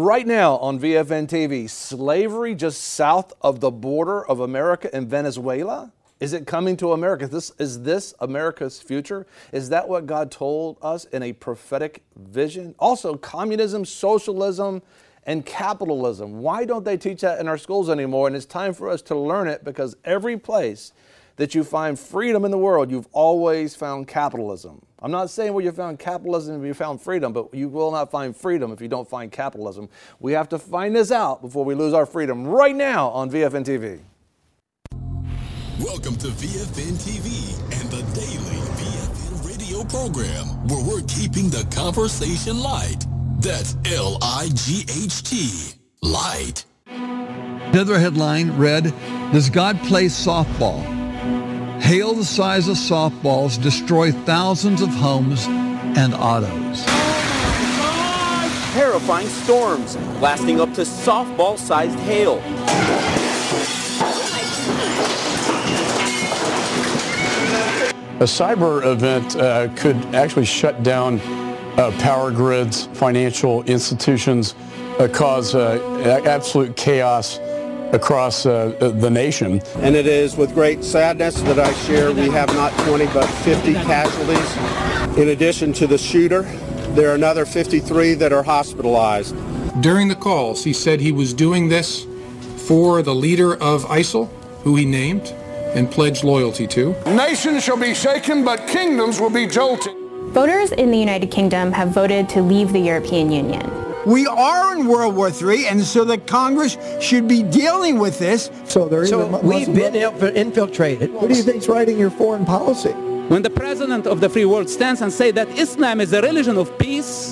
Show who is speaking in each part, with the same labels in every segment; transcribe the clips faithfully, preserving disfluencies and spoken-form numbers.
Speaker 1: right now on V F N T V. Slavery just south of the border of America in Venezuela? Is it coming to America? This, is this America's future? Is that what God told us in a prophetic vision? Also, communism, socialism, and capitalism. Why don't they teach that in our schools anymore? And it's time for us to learn it, because every place that you find freedom in the world, you've always found capitalism. I'm not saying where you found capitalism you found freedom, but you will not find freedom if you don't find capitalism. We have to find this out before we lose our freedom right now on V F N T V.
Speaker 2: Welcome to V F N T V and the daily V F N radio program, where we're keeping the conversation light. That's L I G H T, light.
Speaker 3: Another headline read, "Does God play softball? Hail the size of softballs destroy thousands of homes and autos."
Speaker 4: Terrifying storms lasting up to softball-sized hail.
Speaker 5: A cyber event uh, could actually shut down uh, power grids, financial institutions, uh, cause uh, absolute chaos across uh, the nation.
Speaker 6: And it is with great sadness that I share we have not twenty but fifty casualties. In addition to the shooter, there are another fifty-three that are hospitalized.
Speaker 7: During the calls, he said he was doing this for the leader of ISIL, who he named and pledged loyalty to.
Speaker 8: Nations shall be shaken, but kingdoms will be jolted.
Speaker 9: Voters in the United Kingdom have voted to leave the European Union.
Speaker 10: We are in World War Three, and so the Congress should be dealing with this.
Speaker 11: So, there
Speaker 12: so we've been infiltrated.
Speaker 11: What do you think's writing your foreign policy?
Speaker 13: When the president of the free world stands and says that Islam is a religion of peace,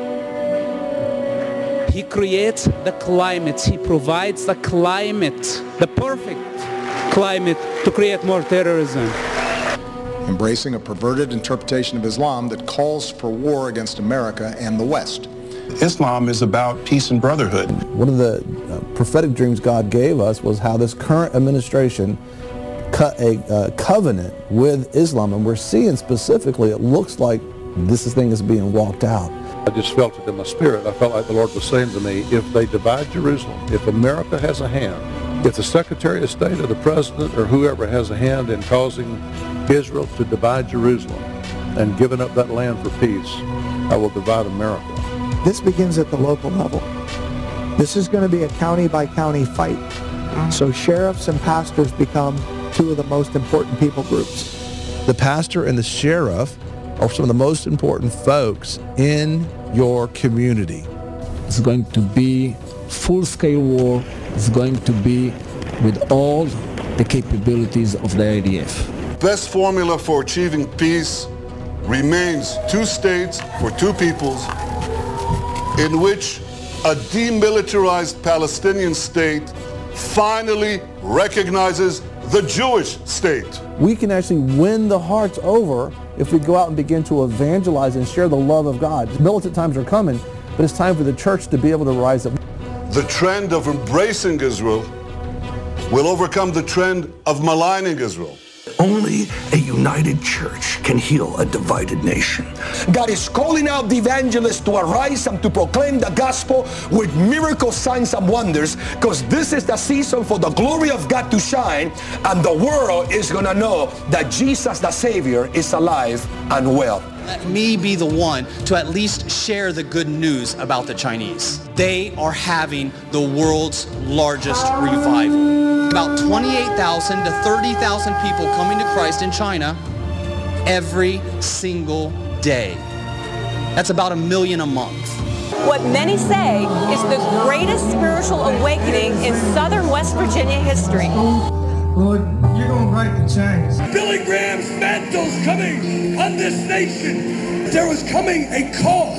Speaker 13: he creates the climate, he provides the climate, the perfect climate to create more terrorism.
Speaker 14: Embracing a perverted interpretation of Islam that calls for war against America and the West.
Speaker 15: Islam is about peace and brotherhood.
Speaker 16: One of the uh, prophetic dreams God gave us was how this current administration cut a uh, covenant with Islam, and we're seeing specifically it looks like this thing is being walked out.
Speaker 17: I just felt it in my spirit. I felt like the Lord was saying to me, if they divide Jerusalem, if America has a hand, if the Secretary of State or the President or whoever has a hand in causing Israel to divide Jerusalem and giving up that land for peace, I will divide America.
Speaker 11: This begins at the local level. This is going to be a county-by-county fight. So sheriffs and pastors become two of the most important people groups.
Speaker 16: The pastor and the sheriff are some of the most important folks in your community.
Speaker 18: It's going to be full-scale war. It's going to be with all the capabilities of the I D F.
Speaker 19: Best formula for achieving peace remains two states for two peoples, in which a demilitarized Palestinian state finally recognizes the Jewish state.
Speaker 16: We can actually win the hearts over if we go out and begin to evangelize and share the love of God. Militant times are coming, but it's time for the church to be able to rise up.
Speaker 19: The trend of embracing Israel will overcome the trend of maligning Israel.
Speaker 20: Only a united church can heal a divided nation.
Speaker 21: God is calling out the evangelists to arise and to proclaim the gospel with miracle signs and wonders, because this is the season for the glory of God to shine, and the world is going to know that Jesus the Savior is alive and well.
Speaker 22: Let me be the one to at least share the good news about the Chinese. They are having the world's largest revival. About twenty-eight thousand to thirty thousand people coming to Christ in China every single day. That's about a million a month.
Speaker 23: What many say is the greatest spiritual awakening in southern West Virginia history.
Speaker 24: Lord, you're going to break the chains.
Speaker 25: Billy Graham's mantle's coming on this nation. There was coming a call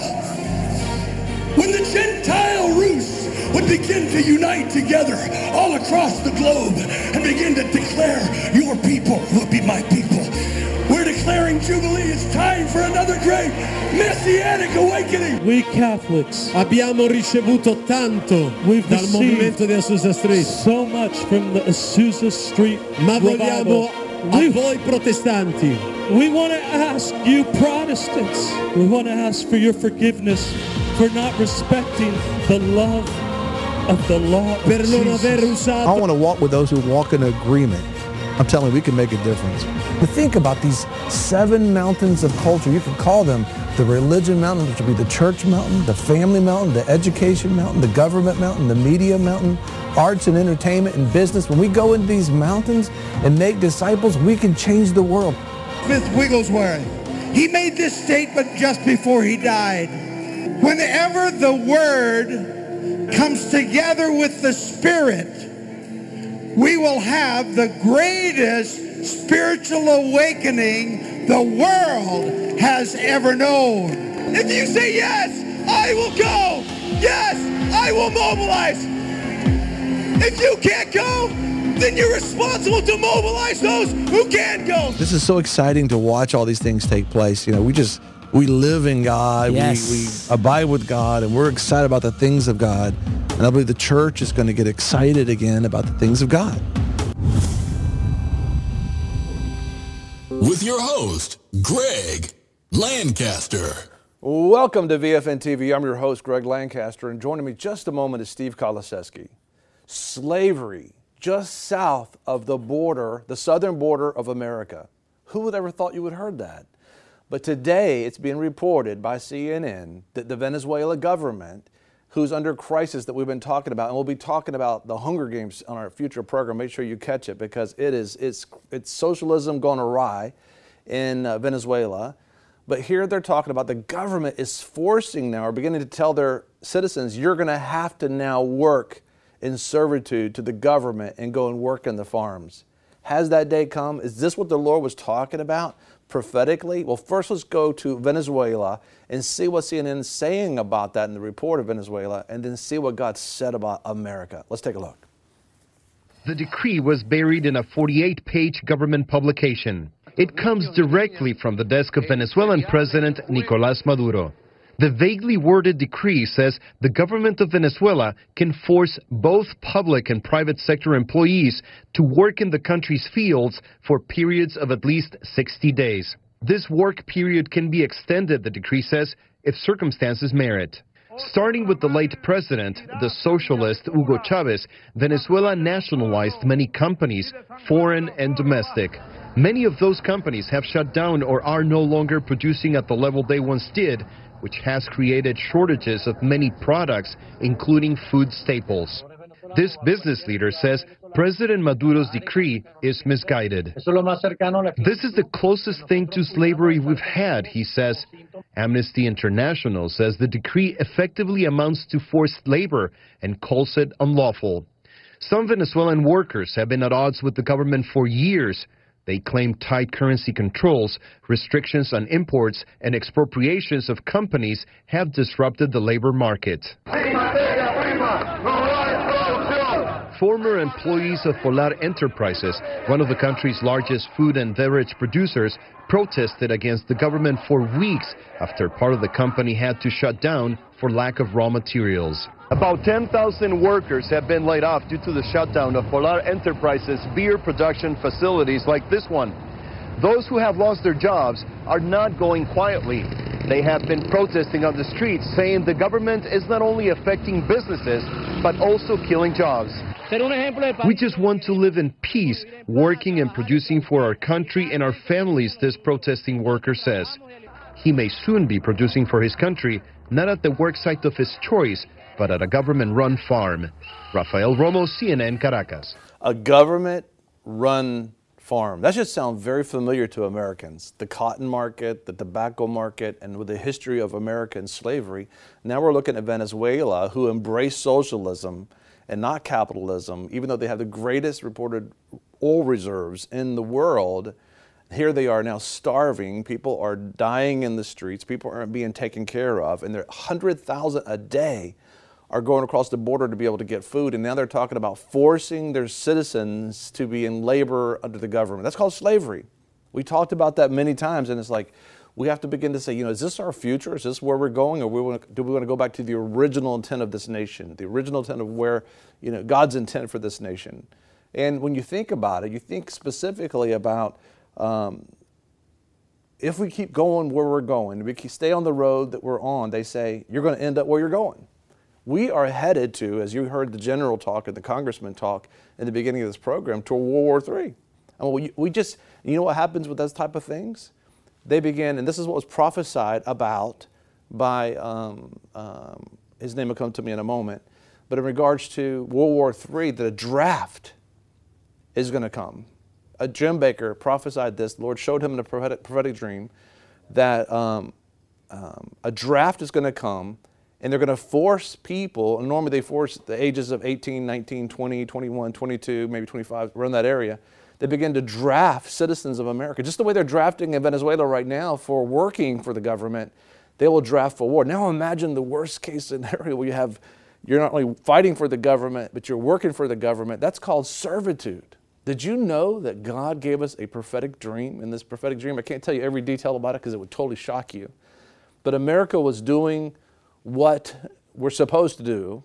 Speaker 25: when the Gentile Rus would begin to unite together all across the globe and begin to declare, your people will be my people. We're declaring Jubilee. It's time for another great Messianic awakening.
Speaker 26: We Catholics abbiamo ricevuto tanto
Speaker 24: We've
Speaker 26: dal movimento di Azusa Street.
Speaker 24: So much from the Azusa Street
Speaker 26: Ma vogliamo a voi protestanti. We want to ask you Protestants, we want to ask for your forgiveness for not respecting the love of the law of Jesus.
Speaker 16: I want to walk with those who walk in agreement. I'm telling you, we can make a difference. But think about these seven mountains of culture. You can call them the religion mountain, which would be the church mountain, the family mountain, the education mountain, the government mountain, the media mountain, arts and entertainment and business. When we go into these mountains and make disciples, we can change the world.
Speaker 1: Smith Wigglesworth, he made this statement just before he died. Whenever the Word comes together with the Spirit, we will have the greatest spiritual awakening the world has ever known. If you say yes, I will go. Yes, I will mobilize. If you can't go, then you're responsible to mobilize those who can go.
Speaker 16: This is so exciting to watch all these things take place. You know, we just, we live in God,
Speaker 12: yes.
Speaker 16: we, we abide with God, and we're excited about the things of God. And I believe the church is going to get excited again about the things of God.
Speaker 2: With your host, Greg Lancaster.
Speaker 3: Welcome to V F N T V. I'm your host, Greg Lancaster, and joining me just a moment is Steve Koloseski. Slavery just south of the border, the southern border of America. Who would ever thought you would have heard that? But today it's being reported by C N N that the Venezuela government, who's under crisis that we've been talking about, and we'll be talking about the Hunger Games on our future program. Make sure you catch it because it is it's it's socialism gone awry in uh, Venezuela. But here they're talking about the government is forcing now, or beginning to tell their citizens, you're going to have to now work in servitude to the government and go and work in the farms. Has that day come? Is this what the Lord was talking about prophetically? Well, first let's go to Venezuela and see what C N N is saying about that in the report of Venezuela, and then see what God said about America. Let's take a look.
Speaker 4: The decree was buried in a forty-eight page government publication. It comes directly from the desk of Venezuelan President Nicolás Maduro. The vaguely worded decree says the government of Venezuela can force both public and private sector employees to work in the country's fields for periods of at least sixty days. This work period can be extended, the decree says, if circumstances merit. Starting with the late president, the socialist Hugo Chavez, Venezuela nationalized many companies, foreign and domestic. Many of those companies have shut down or are no longer producing at the level they once did, which has created shortages of many products, including food staples. This business leader says President Maduro's decree is misguided. This is the closest thing to slavery we've had, he says. Amnesty International says the decree effectively amounts to forced labor and calls it unlawful. Some Venezuelan workers have been at odds with the government for years. They claim tight currency controls, restrictions on imports, and expropriations of companies have disrupted the labor market. Former employees of Polar Enterprises, one of the country's largest food and beverage producers, protested against the government for weeks after part of the company had to shut down for lack of raw materials. About ten thousand workers have been laid off due to the shutdown of Polar Enterprises' beer production facilities like this one. Those who have lost their jobs are not going quietly. They have been protesting on the streets, saying the government is not only affecting businesses, but also killing jobs. We just want to live in peace, working and producing for our country and our families, this protesting worker says. He may soon be producing for his country, not at the worksite of his choice, but at a government-run farm. Rafael Romo, C N N, Caracas.
Speaker 3: A government-run farm. That should sound very familiar to Americans. The cotton market, the tobacco market, and with the history of American slavery. Now we're looking at Venezuela, who embraced socialism and not capitalism, even though they have the greatest reported oil reserves in the world. Here they are now starving. People are dying in the streets. People aren't being taken care of. And there are one hundred thousand a day are going across the border to be able to get food. And now they're talking about forcing their citizens to be in labor under the government. That's called slavery. We talked about that many times. And it's like, we have to begin to say, you know, is this our future? Is this where we're going? Or we want to, do we want to go back to the original intent of this nation? The original intent of where, you know, God's intent for this nation. And when you think about it, you think specifically about um, if we keep going where we're going, we keep, stay on the road that we're on, they say, you're going to end up where you're going. We are headed to, as you heard the general talk and the congressman talk in the beginning of this program, to World War Three. And we, we just, you know what happens with those type of things? They begin, and this is what was prophesied about by, um, um, his name will come to me in a moment, but in regards to World War Three, that a draft is going to come. Uh, Jim Baker prophesied this. The Lord showed him in a prophetic, prophetic dream that um, um, a draft is going to come, and they're going to force people, and normally they force the ages of eighteen, nineteen, twenty, twenty-one, twenty-two, maybe twenty-five, around that area. They begin to draft citizens of America. Just the way they're drafting in Venezuela right now for working for the government, they will draft for war. Now imagine the worst case scenario where you have, you're not only fighting for the government, but you're working for the government. That's called servitude. Did you know that God gave us a prophetic dream? In this prophetic dream, I can't tell you every detail about it because it would totally shock you. But America was doing what we're supposed to do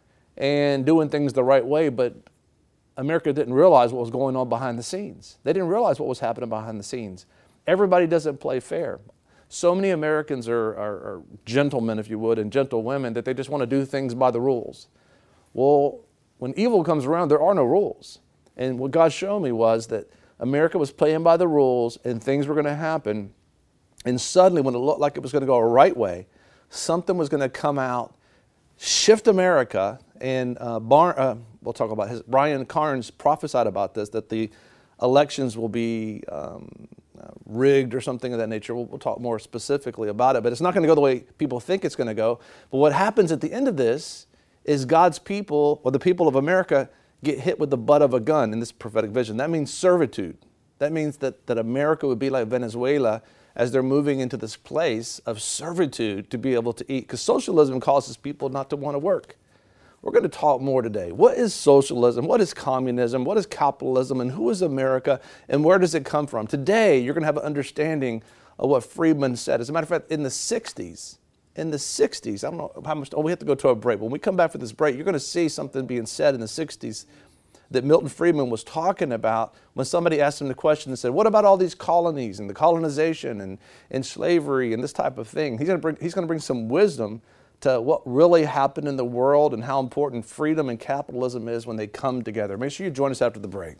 Speaker 3: and doing things the right way, but America didn't realize what was going on behind the scenes. They didn't realize what was happening behind the scenes. Everybody doesn't play fair. So many Americans are, are, are gentlemen, if you would, and gentlewomen that they just want to do things by the rules. Well, when evil comes around, there are no rules. And what God showed me was that America was playing by the rules and things were going to happen. And suddenly, when it looked like it was going to go a right way, something was going to come out, shift America. And uh, Bar uh, we'll talk about his, Brian Carnes prophesied about this, that the elections will be um, uh, rigged or something of that nature. We'll, we'll talk more specifically about it. But it's not going to go the way people think it's going to go. But what happens at the end of this is God's people, or the people of America, get hit with the butt of a gun in this prophetic vision. That means servitude. That means that, that America would be like Venezuela as they're moving into this place of servitude to be able to eat. Because socialism causes people not to want to work. We're going to talk more today. What is socialism? What is communism? What is capitalism? And who is America? And where does it come from? Today, you're going to have an understanding of what Friedman said. As a matter of fact, in the sixties, in the sixties, I don't know how much, oh, we have to go to a break. When we come back for this break, you're going to see something being said in the sixties that Milton Friedman was talking about when somebody asked him the question and said, what about all these colonies and the colonization and, and slavery and this type of thing? He's going to bring, he's going to bring some wisdom to what really happened in the world and how important freedom and capitalism is when they come together. Make sure you join us after the break.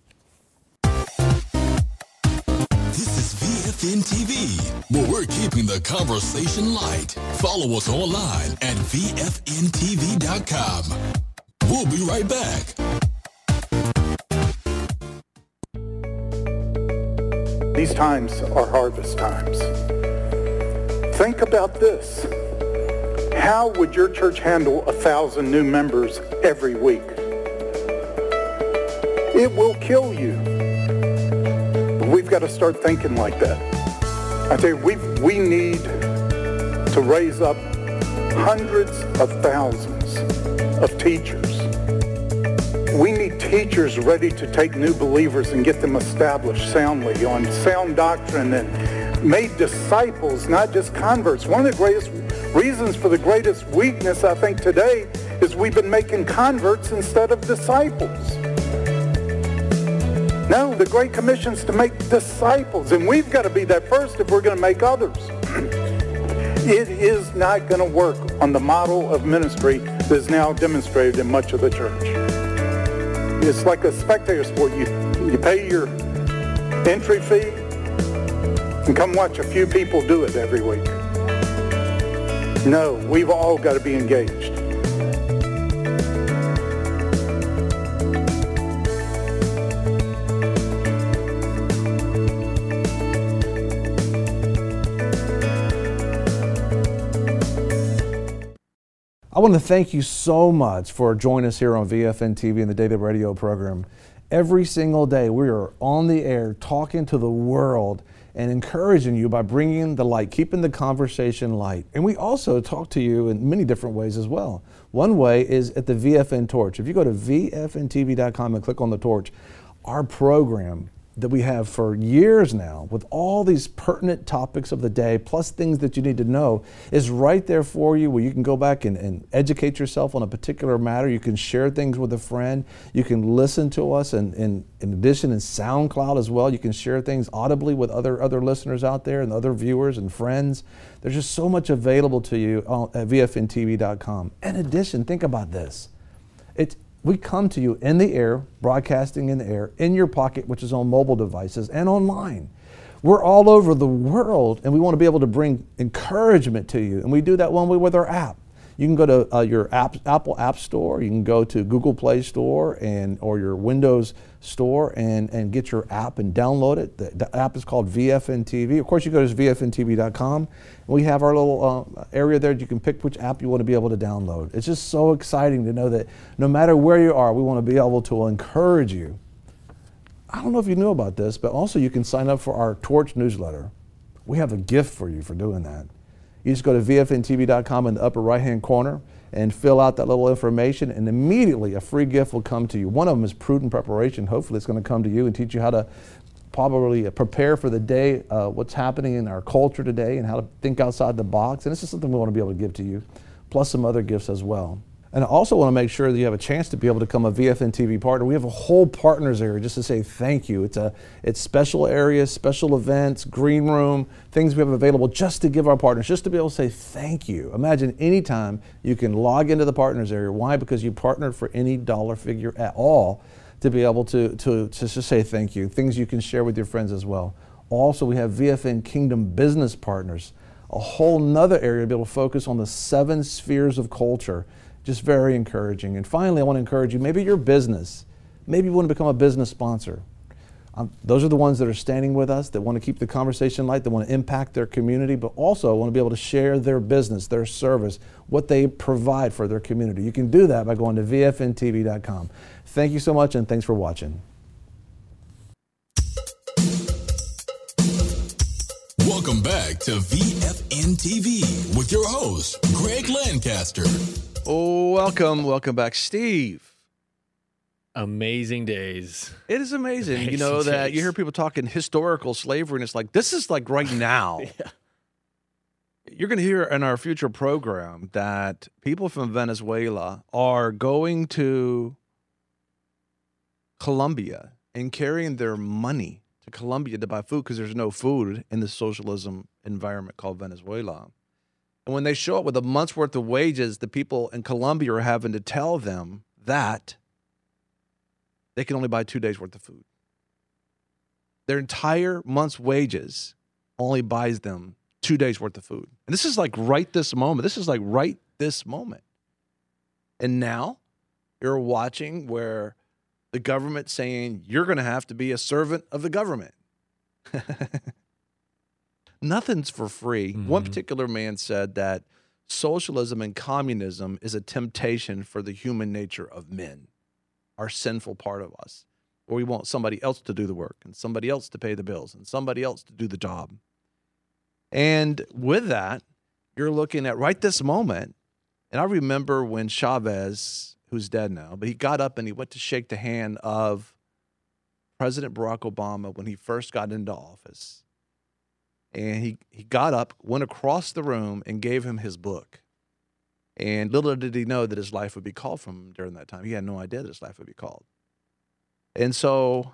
Speaker 2: This is V F N T V, where we're keeping the conversation light. Follow us online at V F N T V dot com. We'll be right back.
Speaker 5: These times are harvest times. Think about this. How would your church handle a thousand new members every week? It will kill you. But we've got to start thinking like that. I tell you, we we need to raise up hundreds of thousands of teachers. We need teachers ready to take new believers and get them established soundly on sound doctrine and made disciples, not just converts. One of the greatest reasons for the greatest weakness, I think, today is we've been making converts instead of disciples. No, the Great Commission is to make disciples, and we've got to be that first if we're going to make others. It is not going to work on the model of ministry that is now demonstrated in much of the church. It's like a spectator sport. You, you pay your entry fee and come watch a few people do it every week. No, we've all got to be engaged.
Speaker 3: I want to thank you so much for joining us here on V F N T V and the Daily Radio program. Every single day we are on the air talking to the world and encouraging you by bringing the light, keeping the conversation light. And we also talk to you in many different ways as well. One way is at the V F N Torch. If you go to V F N T V dot com and click on the torch, our program that we have for years now with all these pertinent topics of the day, plus things that you need to know, is right there for you, where you can go back and, and educate yourself on a particular matter. You can share things with a friend. You can listen to us, and, and in addition in SoundCloud as well. You can share things audibly with other, other listeners out there and other viewers and friends. There's just so much available to you at V F N T V dot com. In addition, think about this. It's We come to you in the air, broadcasting in the air, in your pocket, which is on mobile devices, and online. We're all over the world, and we want to be able to bring encouragement to you. And we do that one way with our app. You can go to uh, your app, Apple App Store, you can go to Google Play Store and or your Windows Store and, and get your app and download it. The, the app is called V F N T V. Of course, you go to V F N T V dot com. We have our little uh, area there. You can pick which app you want to be able to download. It's just so exciting to know that no matter where you are, we want to be able to encourage you. I don't know if you knew about this, but also you can sign up for our Torch newsletter. We have a gift for you for doing that. You just go to V F N T V dot com in the upper right-hand corner and fill out that little information, and immediately a free gift will come to you. One of them is Prudent Preparation. Hopefully it's going to come to you and teach you how to probably prepare for the day, uh, what's happening in our culture today, and how to think outside the box. And this is something we want to be able to give to you, plus some other gifts as well. And I also want to make sure that you have a chance to be able to become a V F N T V partner. We have a whole partners area just to say thank you. It's a it's special areas, special events, green room, things we have available just to give our partners, just to be able to say thank you. Imagine anytime you can log into the partners area. Why? Because you partnered for any dollar figure at all to be able to, to, to just say thank you. Things you can share with your friends as well. Also, we have V F N Kingdom Business Partners, a whole nother area to be able to focus on the seven spheres of culture. Just very encouraging. And finally, I want to encourage you, maybe your business, maybe you want to become a business sponsor. Um, those are the ones that are standing with us, that want to keep the conversation light, that want to impact their community, but also want to be able to share their business, their service, what they provide for their community. You can do that by going to V F N T V dot com. Thank you so much, and thanks for watching.
Speaker 2: Welcome back to V F N T V with your host, Greg Lancaster.
Speaker 3: Oh, welcome, welcome back, Steve.
Speaker 6: Amazing days.
Speaker 3: It is amazing,
Speaker 6: amazing
Speaker 3: you know, that
Speaker 6: days.
Speaker 3: you hear people talking historical slavery, and it's like, this is like right now.
Speaker 6: Yeah.
Speaker 3: You're going to hear in our future program that people from Venezuela are going to Colombia and carrying their money to Colombia to buy food because there's no food in the socialism environment called Venezuela. And when they show up with a month's worth of wages, the people in Colombia are having to tell them that they can only buy two days worth of food. Their entire month's wages only buys them two days worth of food. And this is like right this moment. This is like right this moment. And now you're watching where the government saying you're going to have to be a servant of the government. Nothing's for free. Mm-hmm. One particular man said that socialism and communism is a temptation for the human nature of men, our sinful part of us, where we want somebody else to do the work and somebody else to pay the bills and somebody else to do the job. And with that, you're looking at right this moment. And I remember when Chavez, who's dead now, but he got up and he went to shake the hand of President Barack Obama when he first got into office. And he, he got up, went across the room, and gave him his book. And little did he know that his life would be called from him during that time. He had no idea that his life would be called. And so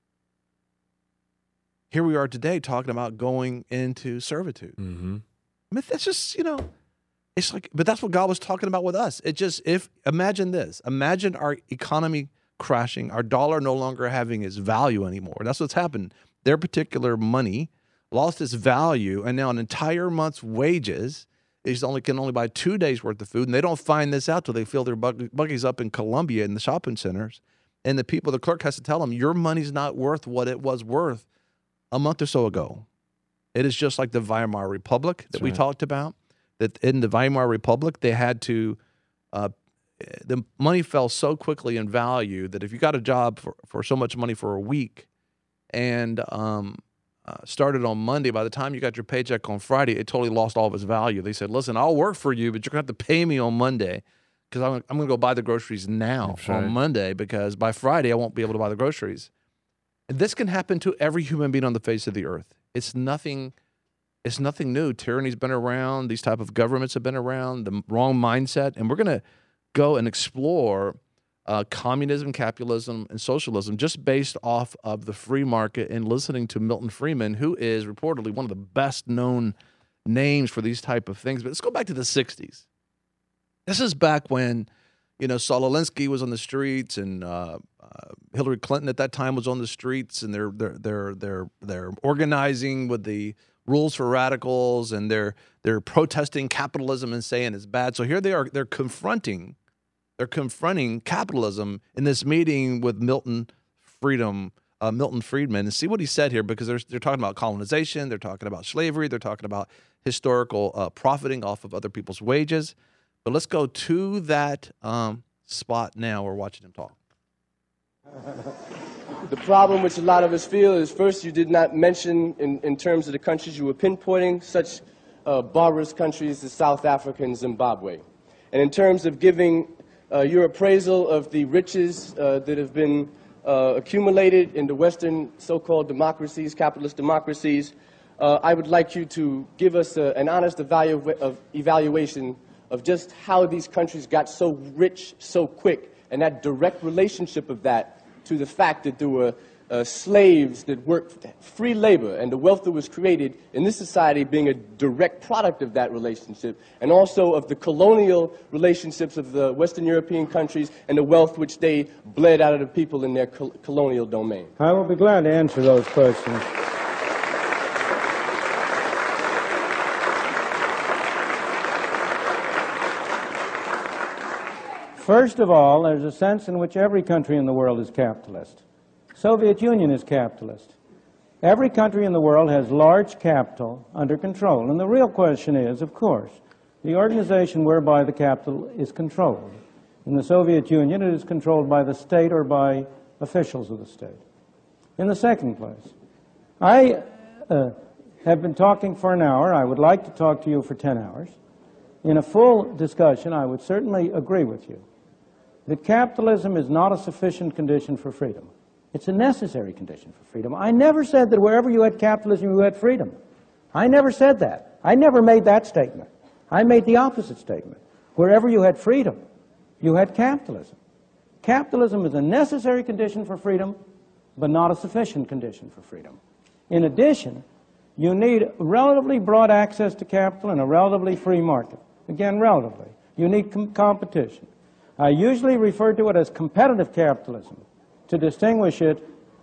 Speaker 3: here we are today talking about going into servitude.
Speaker 6: Mm-hmm.
Speaker 3: I mean, that's just, you know, it's like, but that's what God was talking about with us. It just, if, imagine this, imagine our economy crashing, our dollar no longer having its value anymore. That's what's happened. Their particular money lost its value, and now an entire month's wages is only can only buy two days worth of food, and they don't find this out till they fill their bug- buggies up in Colombia in the shopping centers, and the people, the clerk has to tell them, your money's not worth what it was worth a month or so ago. It is just like the Weimar Republic that That's we right. talked about, that in the Weimar Republic, they had to, uh, the money fell so quickly in value that if you got a job for, for so much money for a week and um, uh, started on Monday, by the time you got your paycheck on Friday, it totally lost all of its value. They said, listen, I'll work for you, but you're going to have to pay me on Monday because I'm, I'm going to go buy the groceries now That's on right. Monday because by Friday I won't be able to buy the groceries. And this can happen to every human being on the face of the earth. It's nothing, it's nothing new. Tyranny's been around. These type of governments have been around. The wrong mindset. And we're going to go and explore uh, communism, capitalism, and socialism just based off of the free market and listening to Milton Friedman, who is reportedly one of the best known names for these type of things. But let's go back to the sixties. This is back when, you know, Saul Alinsky was on the streets, and uh, uh, Hillary Clinton at that time was on the streets, and they're they're they're they're they're organizing with the Rules for Radicals, and they're they're protesting capitalism and saying it's bad. So here they are, they're confronting, they're confronting capitalism in this meeting with Milton Freedom, uh, Milton Friedman, and see what he said here, because they're they're talking about colonization, they're talking about slavery, they're talking about historical uh, profiting off of other people's wages. But let's go to that um, spot now. We're watching him talk.
Speaker 7: The problem which a lot of us feel is, first, you did not mention in, in terms of the countries you were pinpointing, such uh, barbarous countries as South Africa and Zimbabwe. And in terms of giving uh, your appraisal of the riches uh, that have been uh, accumulated in the Western so-called democracies, capitalist democracies, uh, I would like you to give us a, an honest evalu of evaluation of just how these countries got so rich so quick, and that direct relationship of that to the fact that there were uh, slaves that worked free labor, and the wealth that was created in this society being a direct product of that relationship, and also of the colonial relationships of the Western European countries and the wealth which they bled out of the people in their col colonial domain.
Speaker 8: I will be glad to answer those questions. First of all, there's a sense in which every country in the world is capitalist. Soviet Union is capitalist. Every country in the world has large capital under control. And the real question is, of course, the organization whereby the capital is controlled. In the Soviet Union, it is controlled by the state or by officials of the state. In the second place, I uh, have been talking for an hour. I would like to talk to you for ten hours. In a full discussion, I would certainly agree with you that capitalism is not a sufficient condition for freedom. It's a necessary condition for freedom. I never said that wherever you had capitalism, you had freedom. I never said that. I never made that statement. I made the opposite statement. Wherever you had freedom, you had capitalism. Capitalism is a necessary condition for freedom, but not a sufficient condition for freedom. In addition, you need relatively broad access to capital and a relatively free market. Again, relatively. You need com competition. I usually refer to it as competitive capitalism to distinguish it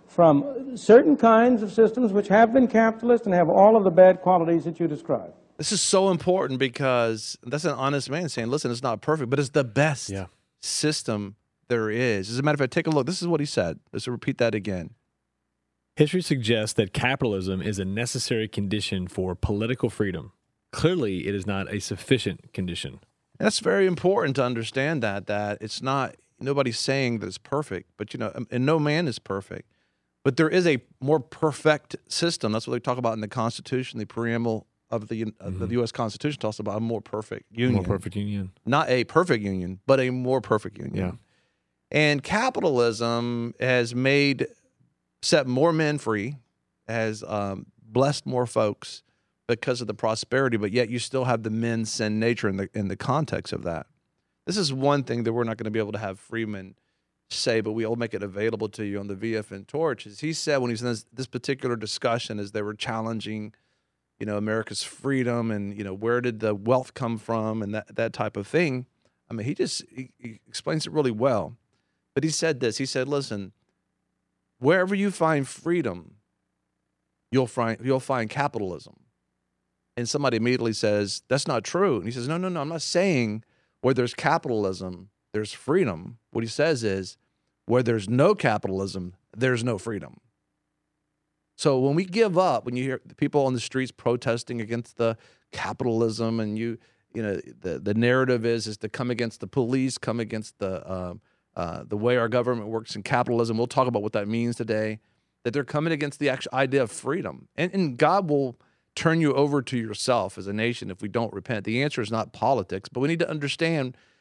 Speaker 8: from certain kinds of systems which have been capitalist and have all of the bad qualities that you describe.
Speaker 3: This is so important, because that's an honest man saying, listen, it's not perfect, but it's the best yeah. system there is. As a matter of fact, take a look. This is what he said. Let's repeat that again.
Speaker 6: History suggests that capitalism is a necessary condition for political freedom. Clearly, it is not a sufficient condition.
Speaker 3: That's very important to understand that, that it's not, nobody's saying that it's perfect, but, you know, and no man is perfect. But there is a more perfect system. That's what they talk about in the Constitution. The preamble of the, mm-hmm. of the U S Constitution talks about a more perfect union.
Speaker 6: More perfect union.
Speaker 3: Not a perfect union, but a more perfect union.
Speaker 6: Yeah.
Speaker 3: And capitalism has made, set more men free, has um, blessed more folks because of the prosperity, but yet you still have the men sin nature in the in the context of that. This is one thing that we're not going to be able to have Friedman say, but we'll make it available to you on the V F N Torch. Is he said when he was in this, this particular discussion, as they were challenging, you know, America's freedom and, you know, where did the wealth come from and that, that type of thing. I mean, he just he, he explains it really well. But he said this. He said, listen, wherever you find freedom, you'll find you'll find capitalism. And somebody immediately says, that's not true. And he says, no, no, no, I'm not saying where there's capitalism, there's freedom. What he says is, where there's no capitalism, there's no freedom. So when we give up, when you hear the people on the streets protesting against the capitalism, and you, you know, the, the narrative is, is to come against the police, come against the, um, uh, the way our government works in capitalism. We'll talk about what that means today, that they're coming against the actual idea of freedom. And, and God will turn you over to yourself as a nation if we don't repent. The answer is not politics, but we need to understand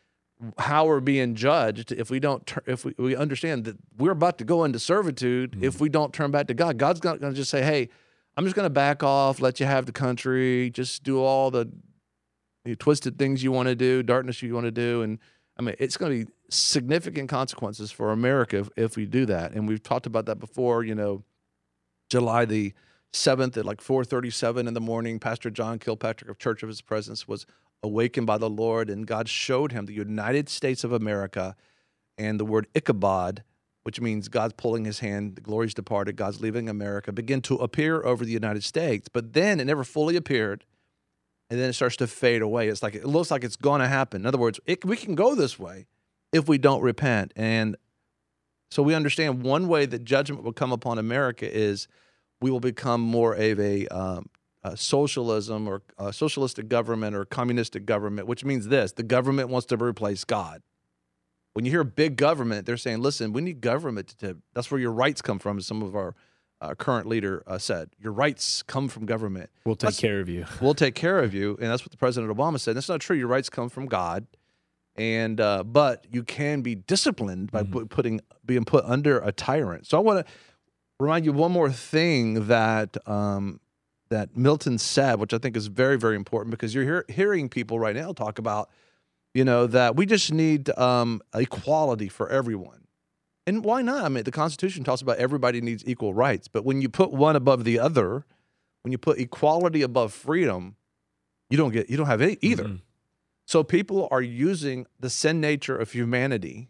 Speaker 3: how we're being judged if we don't tur- if we, we understand that we're about to go into servitude mm-hmm. if we don't turn back to God. God's not going to just say, hey, I'm just going to back off, let you have the country, just do all the you know, twisted things you want to do, darkness you want to do. And I mean, it's going to be significant consequences for America if, if we do that. And we've talked about that before, you know, July the seventh at like four thirty-seven in the morning, Pastor John Kilpatrick of Church of His Presence was awakened by the Lord, and God showed him the United States of America and the word Ichabod, which means God's pulling his hand, the glory's departed, God's leaving America, begin to appear over the United States. But then it never fully appeared, and then it starts to fade away. It's like it looks like it's going to happen. In other words, it, we can go this way if we don't repent. And so we understand one way that judgment will come upon America is we will become more of a um, Uh, socialism or uh, socialistic government or communistic government, which means this: the government wants to replace God. When you hear big government, they're saying, listen, we need government to, to that's where your rights come from, as some of our uh, current leader uh, said. Your rights come from government.
Speaker 6: We'll take
Speaker 3: that's,
Speaker 6: care of you.
Speaker 3: We'll take care of you. And that's what the President Obama said. That's not true. Your rights come from God. And uh, but you can be disciplined by mm-hmm. putting being put under a tyrant. So I want to remind you one more thing that um, that Milton said, which I think is very, very important, because you're hear, hearing people right now talk about, you know, that we just need um, equality for everyone. And why not? I mean, the Constitution talks about everybody needs equal rights. But when you put one above the other, when you put equality above freedom, you don't get, you don't have any, either. Mm-hmm. So people are using the sin nature of humanity,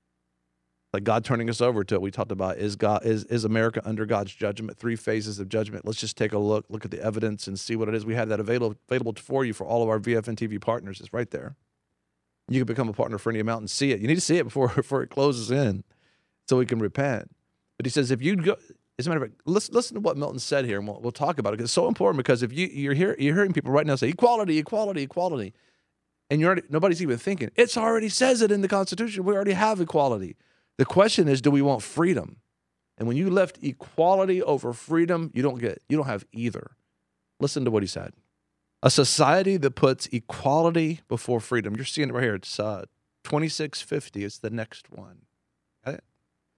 Speaker 3: like God turning us over to it. We talked about, is God is is America under God's judgment? Three phases of judgment. Let's just take a look, look at the evidence and see what it is. We have that available available for you for all of our V F N T V partners. It's right there. You can become a partner for any amount and see it. You need to see it before before it closes in, so we can repent. But he says, if you go, as a matter of fact, listen, listen to what Milton said here, and we'll, we'll talk about it, because it's so important. Because if you you're here, you're hearing people right now say equality, equality, equality, and you're already, nobody's even thinking. It's already says it in the Constitution. We already have equality. The question is, do we want freedom? And when you left equality over freedom, you don't get, you don't have either. Listen to what he said. A society that puts equality before freedom. You're seeing it right here. It's uh, twenty-six fifty. It's the next one. Got it?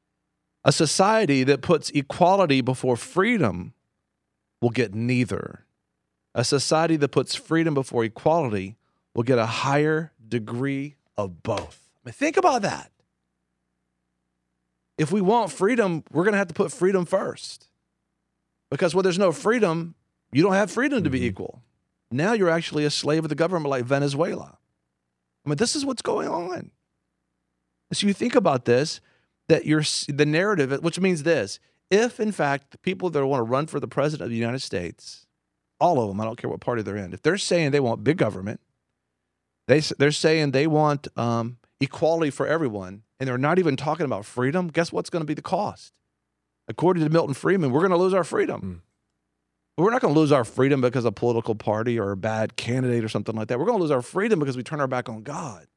Speaker 3: A society that puts equality before freedom will get neither. A society that puts freedom before equality will get a higher degree of both. I mean, think about that. If we want freedom, we're going to have to put freedom first. Because when there's no freedom, you don't have freedom to be mm-hmm. equal. Now you're actually a slave of the government like Venezuela. I mean, this is what's going on. So you think about this, that you're the narrative, which means this: if, in fact, the people that want to run for the president of the United States, all of them, I don't care what party they're in, if they're saying they want big government, they, they're saying they want um, equality for everyone, and they're not even talking about freedom, guess what's going to be the cost? According to Milton Friedman, we're going to lose our freedom. Mm. We're not going to lose our freedom because of a political party or a bad candidate or something like that. We're going to lose our freedom because we turn our back on God.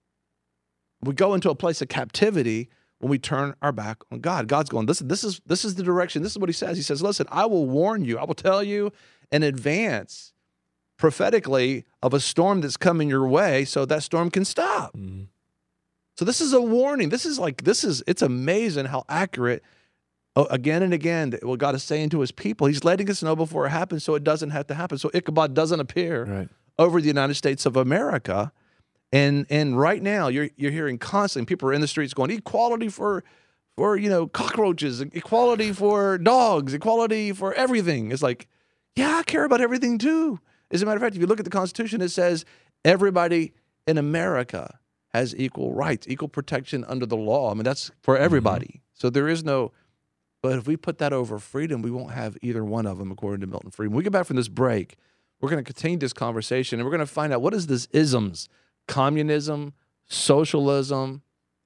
Speaker 3: We go into a place of captivity when we turn our back on God. God's going, this, this, is, this is the direction. This is what he says. He says, listen, I will warn you. I will tell you in advance, prophetically, of a storm that's coming your way so that storm can stop. Mm. So this is a warning. This is like, this is, it's amazing how accurate, oh, again and again, what God is saying to his people. He's letting us know before it happens so it doesn't have to happen. So Ichabod doesn't appear right. over the United States of America. And and right now, you're you're hearing constantly, people are in the streets going, equality for, for you know, cockroaches, equality for dogs, equality for everything. It's like, yeah, I care about everything too. As a matter of fact, if you look at the Constitution, it says everybody in America has equal rights, equal protection under the law. I mean, that's for everybody. Mm-hmm. So there is no, but if we put that over freedom, we won't have either one of them, according to Milton Friedman. When we get back from this break, we're going to continue this conversation, and we're going to find out what is this isms, communism, socialism,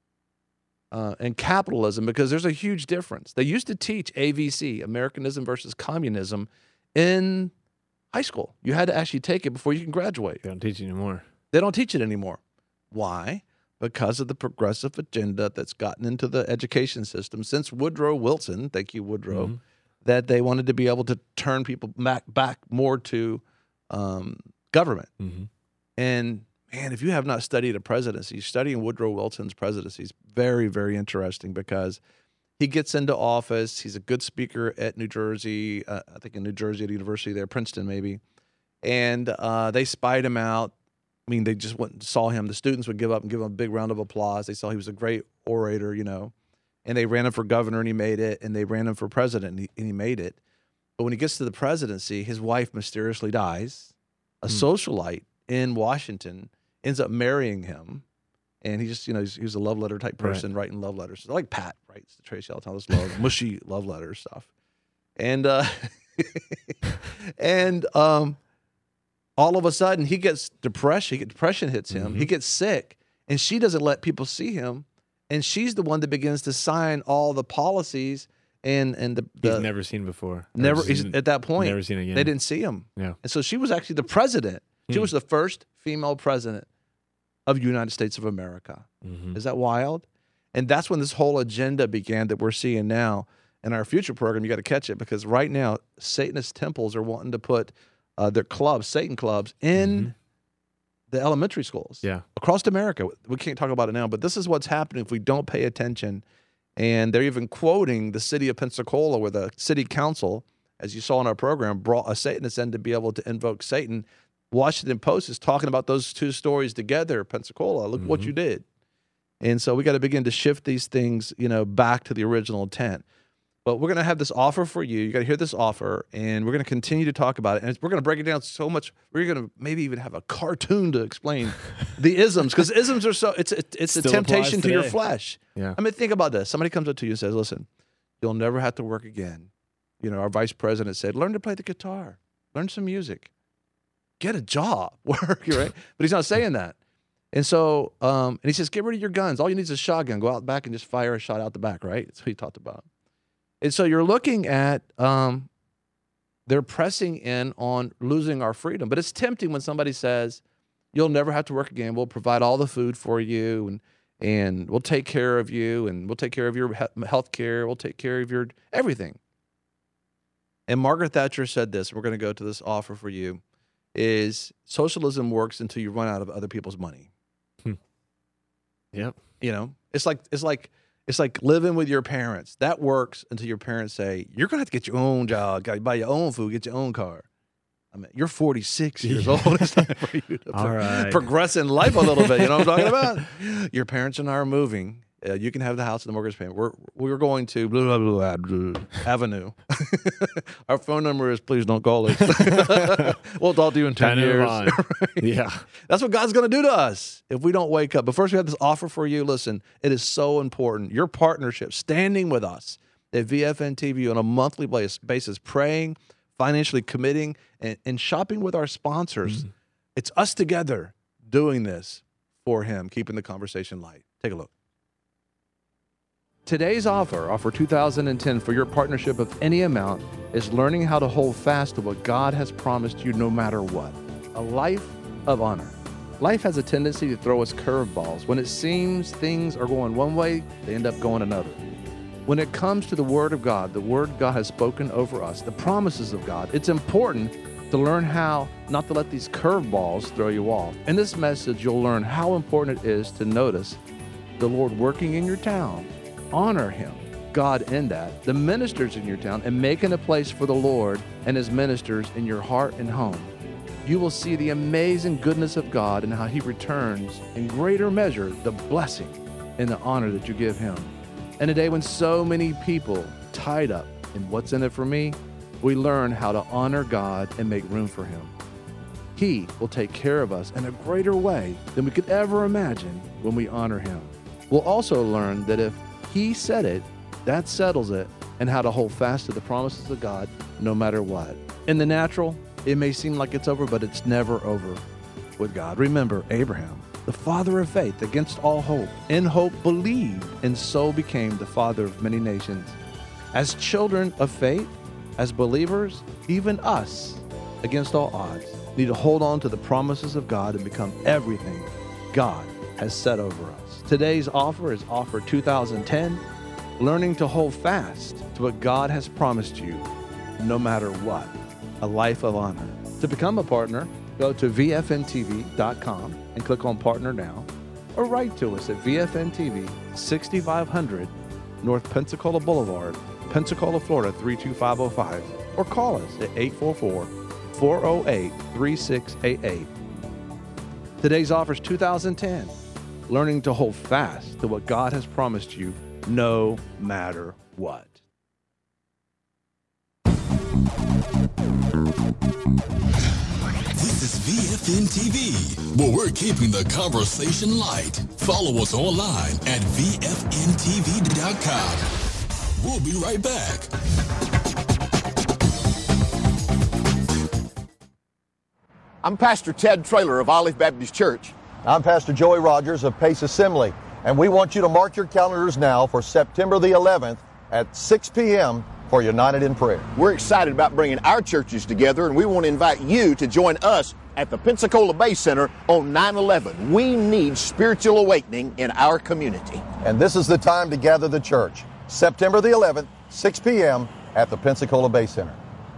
Speaker 3: uh, and capitalism, because there's a huge difference. They used to teach A V C, Americanism versus communism, in high school. You had to actually take it before you can graduate.
Speaker 6: They don't teach it anymore.
Speaker 3: They don't teach it anymore. Why? Because of the progressive agenda that's gotten into the education system since Woodrow Wilson, thank you, Woodrow, mm-hmm. that they wanted to be able to turn people back, back more to um, government. Mm-hmm. And man, if you have not studied a presidency, studying Woodrow Wilson's presidency is very, very interesting because he gets into office. He's a good speaker at New Jersey, uh, I think in New Jersey at the university there, Princeton maybe. And uh, they spied him out. I mean, they just went and saw him. The students would give up and give him a big round of applause. They saw he was a great orator, you know. And they ran him for governor, and he made it. And they ran him for president, and he, and he made it. But when he gets to the presidency, his wife mysteriously dies. A mm. socialite in Washington ends up marrying him. And he just, you know, he's, he was a love letter type person, right. writing love letters. Like Pat writes to Tracy all the time, this love, mushy love letter stuff. And, uh, and, um, all of a sudden, he gets depression. Depression hits him. Mm-hmm. He gets sick, and she doesn't let people see him. And she's the one that begins to sign all the policies and and the, the
Speaker 6: he's never seen before.
Speaker 3: Never he's, at that point.
Speaker 6: Never seen again.
Speaker 3: They didn't see him.
Speaker 6: Yeah.
Speaker 3: And so she was actually the president. She
Speaker 6: hmm.
Speaker 3: was the first female president of the United States of America.
Speaker 6: Mm-hmm.
Speaker 3: Is that wild? And that's when this whole agenda began that we're seeing now in our future program. You got to catch it because right now Satanist temples are wanting to put Uh, their clubs, Satan clubs, in mm-hmm. the elementary schools
Speaker 6: yeah.
Speaker 3: across America. We can't talk about it now, but this is what's happening if we don't pay attention. And they're even quoting the city of Pensacola, where the city council, as you saw in our program, brought a Satanist in to be able to invoke Satan. Washington Post is talking about those two stories together. Pensacola, look mm-hmm. what you did. And so we got to begin to shift these things, you know, back to the original intent. But we're going to have this offer for you. You got to hear this offer, and we're going to continue to talk about it. And we're going to break it down so much. We're going to maybe even have a cartoon to explain the isms, because isms are so, it's, it, it's a temptation to your flesh.
Speaker 6: Yeah.
Speaker 3: I mean, think about this. Somebody comes up to you and says, listen, you'll never have to work again. You know, our vice president said, learn to play the guitar, learn some music, get a job, work, right? But he's not saying that. And so, um, and he says, get rid of your guns. All you need is a shotgun. Go out back and just fire a shot out the back, right? That's what he talked about. And so you're looking at, um, they're pressing in on losing our freedom. But it's tempting when somebody says, you'll never have to work again. We'll provide all the food for you, and and we'll take care of you, and we'll take care of your health care. We'll take care of your everything. And Margaret Thatcher said this, we're going to go to this offer for you, is socialism works until you run out of other people's money.
Speaker 6: Hmm. Yep.
Speaker 3: You know, it's like, it's like, It's like living with your parents. That works until your parents say, you're going to have to get your own job, got to buy your own food, get your own car. I mean, you're forty-six years
Speaker 6: Yeah.
Speaker 3: old. It's time for you to
Speaker 6: All
Speaker 3: pro-
Speaker 6: right.
Speaker 3: progress in life a little bit. You know what I'm talking about? Your parents and I are moving. Uh, you can have the house and the mortgage payment. We're, we're going to blah, blah, blah, blah, blah, Avenue. Our phone number is, please don't call us. We'll talk to you in ten
Speaker 6: Kind of
Speaker 3: years.
Speaker 6: on.
Speaker 3: Right?
Speaker 6: Yeah.
Speaker 3: That's what God's going to do to us if we don't wake up. But first, we have this offer for you. Listen, it is so important. Your partnership, standing with us at V F N T V on a monthly basis, praying, financially committing, and, and shopping with our sponsors. Mm. It's us together doing this for him, keeping the conversation light. Take a look. Today's offer, offer two thousand ten for your partnership of any amount, is learning how to hold fast to what God has promised you no matter what. A life of honor. Life has a tendency to throw us curveballs. When it seems things are going one way, they end up going another. When it comes to the Word of God, the Word God has spoken over us, the promises of God, it's important to learn how not to let these curveballs throw you off. In this message, you'll learn how important it is to notice the Lord working in your town. Honor him, God in that, the ministers in your town, and making a place for the Lord and his ministers in your heart and home. You will see the amazing goodness of God and how he returns in greater measure the blessing and the honor that you give him. And a day when so many people tied up in what's in it for me, we learn how to honor God and make room for him. He will take care of us in a greater way than we could ever imagine when we honor him. We'll also learn that if he said it, that settles it, and how to hold fast to the promises of God no matter what. In the natural, it may seem like it's over, but it's never over with God. Remember Abraham, the father of faith, against all hope. In hope believed, and so became the father of many nations. As children of faith, as believers, even us, against all odds, need to hold on to the promises of God and become everything God has set over us. Today's offer is offer two thousand ten, learning to hold fast to what God has promised you, no matter what, a life of honor. To become a partner, Go to V F N T V dot com and click on Partner Now, or write to us at V F N T V, sixty-five hundred North Pensacola Boulevard, Pensacola, Florida three two five oh five, or call us at eight four four, four oh eight, three six eight eight. Today's offer is two thousand ten, learning to hold fast to what God has promised you no matter what.
Speaker 2: This is V F N T V, where we're keeping the conversation light. Follow us online at V F N T V dot com. We'll be right back.
Speaker 9: I'm Pastor Ted Traylor of Olive Baptist Church.
Speaker 10: I'm Pastor Joey Rogers of Pace Assembly, and we want you to mark your calendars now for September the eleventh at six p.m. for United in Prayer.
Speaker 9: We're excited about bringing our churches together, and we want to invite you to join us at the Pensacola Bay Center on nine eleven. We need spiritual awakening in our community.
Speaker 10: And this is the time to gather the church. September the eleventh, six p.m. at the Pensacola Bay Center.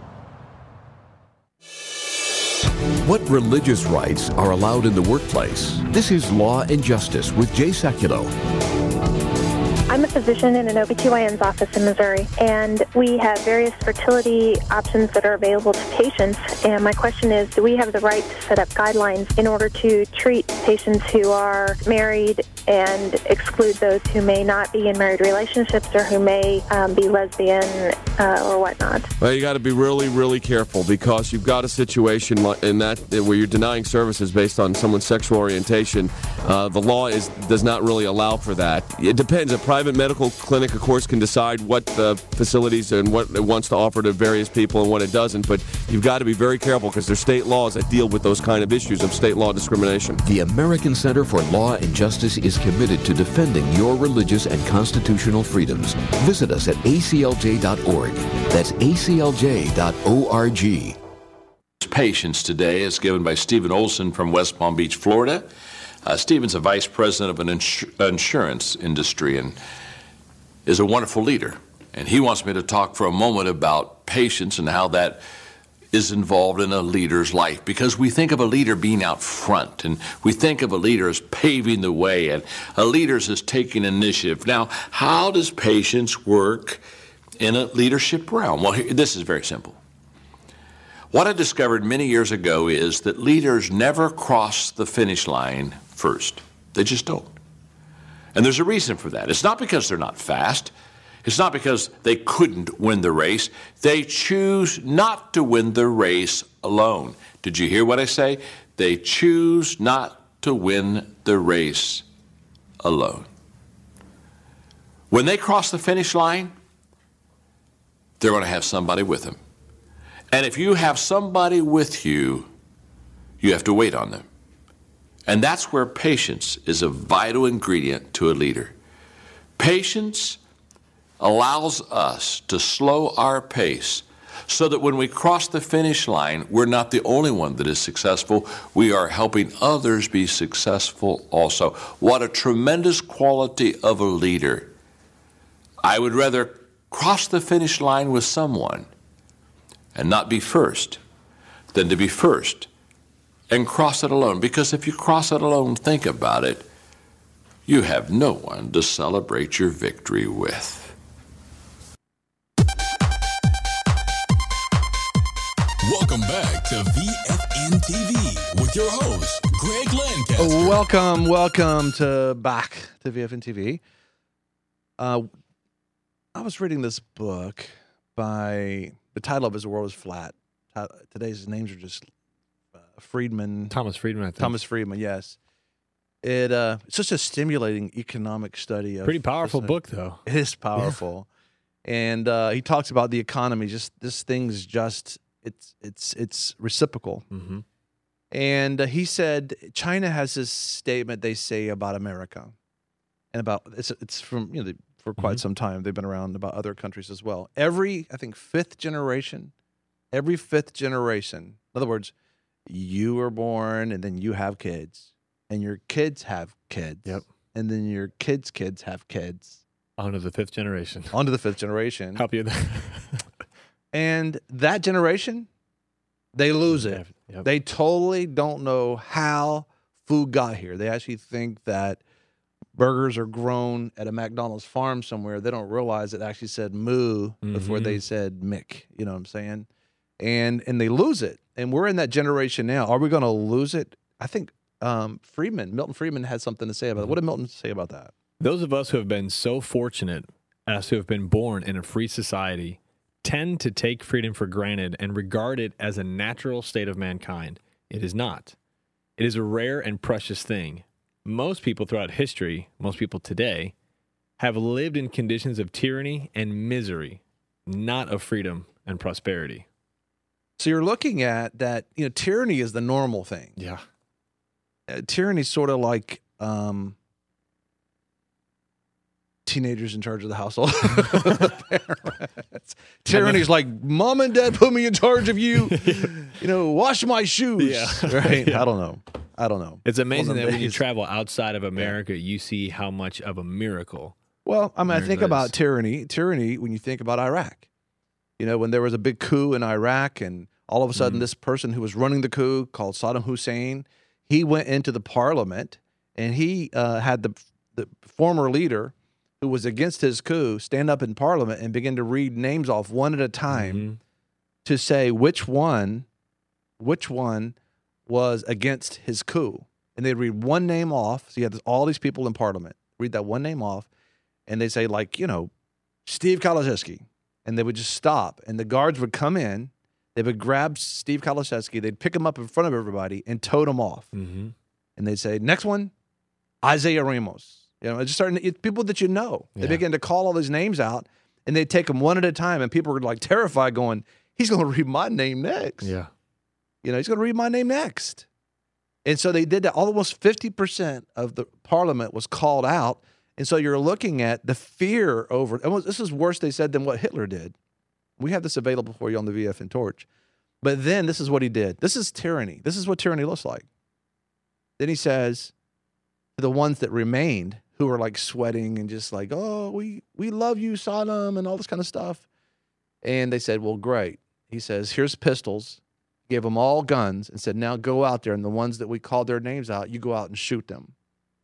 Speaker 13: What religious rights are allowed in the workplace? This is Law and Justice with Jay Sekulow.
Speaker 14: I'm a physician in an O B G Y N's office in Missouri, and we have various fertility options that are available to patients. And my question is, do we have the right to set up guidelines in order to treat patients who are married and exclude those who may not be in married relationships or who may um, be lesbian uh, or whatnot?
Speaker 15: Well, you got to be really, really careful, because you've got a situation in that where you're denying services based on someone's sexual orientation. Uh, the law is does not really allow for that. It depends. A private medical clinic, of course, can decide what the facilities and what it wants to offer to various people and what it doesn't, but you've got to be very careful, because there's state laws that deal with those kind of issues of state law discrimination.
Speaker 13: The American Center for Law and Justice is committed to defending your religious and constitutional freedoms. Visit us at A C L J dot org. That's A C L J dot org.
Speaker 17: Patience today is given by Stephen Olson from West Palm Beach, Florida. Uh, Stephen's a vice president of an insur- insurance industry and is a wonderful leader. And he wants me to talk for a moment about patience and how that is involved in a leader's life, because we think of a leader being out front, and we think of a leader as paving the way, and a leader as taking initiative. Now, how does patience work in a leadership realm? Well, here, this is very simple. What I discovered many years ago is that leaders never cross the finish line first. They just don't. And there's a reason for that. It's not because they're not fast. It's not because they couldn't win the race. They choose not to win the race alone. Did you hear what I say? They choose not to win the race alone. When they cross the finish line, they're going to have somebody with them. And if you have somebody with you, you have to wait on them. And that's where patience is a vital ingredient to a leader. Patience allows us to slow our pace so that when we cross the finish line, we're not the only one that is successful. We are helping others be successful also. What a tremendous quality of a leader. I would rather cross the finish line with someone and not be first than to be first and cross it alone. Because if you cross it alone, think about it, you have no one to celebrate your victory with.
Speaker 2: Welcome back to V F N T V with your host, Greg Lancaster.
Speaker 3: Welcome, welcome to back to V F N T V. Uh, I was reading this book by, the title of it is The World is Flat. Uh, today's names are just uh, Friedman.
Speaker 6: Thomas Friedman, I think.
Speaker 3: Thomas Friedman, yes. It uh, It's just a stimulating economic study. Of,
Speaker 6: Pretty powerful book, though.
Speaker 3: It is powerful. And uh, he talks about the economy. Just this thing's just, it's it's it's reciprocal.
Speaker 6: Mm-hmm.
Speaker 3: And uh, he said China has this statement they say about America. And about, it's, it's from, you know, the, for quite mm-hmm. some time. They've been around about other countries as well. Every, I think, fifth generation, every fifth generation, in other words, you were born and then you have kids and your kids have kids.
Speaker 6: Yep.
Speaker 3: And then your kids' kids have kids.
Speaker 6: On to the fifth generation.
Speaker 3: On to the fifth generation.
Speaker 6: Help you there.
Speaker 3: And that generation they lose it.
Speaker 6: Yep.
Speaker 3: They totally don't know how food got here. They actually think that burgers are grown at a McDonald's farm somewhere. They don't realize it actually said moo mm-hmm. before they said Mick. You know what I'm saying? And and they lose it. And we're in that generation now. Are we going to lose it? I think um, Friedman, Milton Friedman had something to say about it. What did Milton say about that?
Speaker 6: Those of us who have been so fortunate as to have been born in a free society tend to take freedom for granted and regard it as a natural state of mankind. It is not. It is a rare and precious thing. Most people throughout history, most people today, have lived in conditions of tyranny and misery, not of freedom and prosperity.
Speaker 3: So you're looking at that, you know, tyranny is the normal thing.
Speaker 6: Yeah.
Speaker 3: Uh, tyranny is sort of like um, teenagers in charge of the household. Tyranny is like, mom and dad put me in charge of you. You know, wash my shoes.
Speaker 6: Yeah.
Speaker 3: Right?
Speaker 6: Yeah.
Speaker 3: I don't know. I don't know.
Speaker 6: It's amazing
Speaker 3: Well,
Speaker 6: that when you
Speaker 3: days.
Speaker 6: travel outside of America, you see how much of a miracle.
Speaker 3: Well, I mean, I
Speaker 6: There
Speaker 3: think
Speaker 6: it
Speaker 3: about
Speaker 6: is.
Speaker 3: tyranny. Tyranny when you think about Iraq. You know, when there was a big coup in Iraq, and all of a sudden,
Speaker 6: Mm.
Speaker 3: this person who was running the coup, called Saddam Hussein, he went into the parliament, and he uh, had the the former leader who was against his coup stand up in parliament and begin to read names off one at a time
Speaker 6: Mm-hmm.
Speaker 3: to say which one, which one was against his coup. And they'd read one name off. So you had this- all these people in parliament read that one name off, and they say, like, you know, Steve Kaliszewski. And they would just stop, and the guards would come in. They would grab Steve Kaliszewski. They'd pick him up in front of everybody and tote him off.
Speaker 6: Mm-hmm.
Speaker 3: And they'd say, next one, Isaiah Ramos. You know, it's starting to, it's people that you know. They
Speaker 6: Yeah.
Speaker 3: begin to call all these names out, and they'd take them one at a time, and people were like terrified, going, he's going to read my name next.
Speaker 6: Yeah.
Speaker 3: You know, he's going to read my name next. And so they did that. Almost fifty percent of the parliament was called out. And so you're looking at the fear over, and this is worse, they said, than what Hitler did. We have this available for you on the V F N Torch. But then this is what he did. This is tyranny. This is what tyranny looks like. Then he says to the ones that remained, who were like sweating and just like, oh, we, we love you, Saddam, and all this kind of stuff. And they said, well, great. He says, here's pistols. Gave them all guns and said, now go out there. And the ones that we called their names out, you go out and shoot them.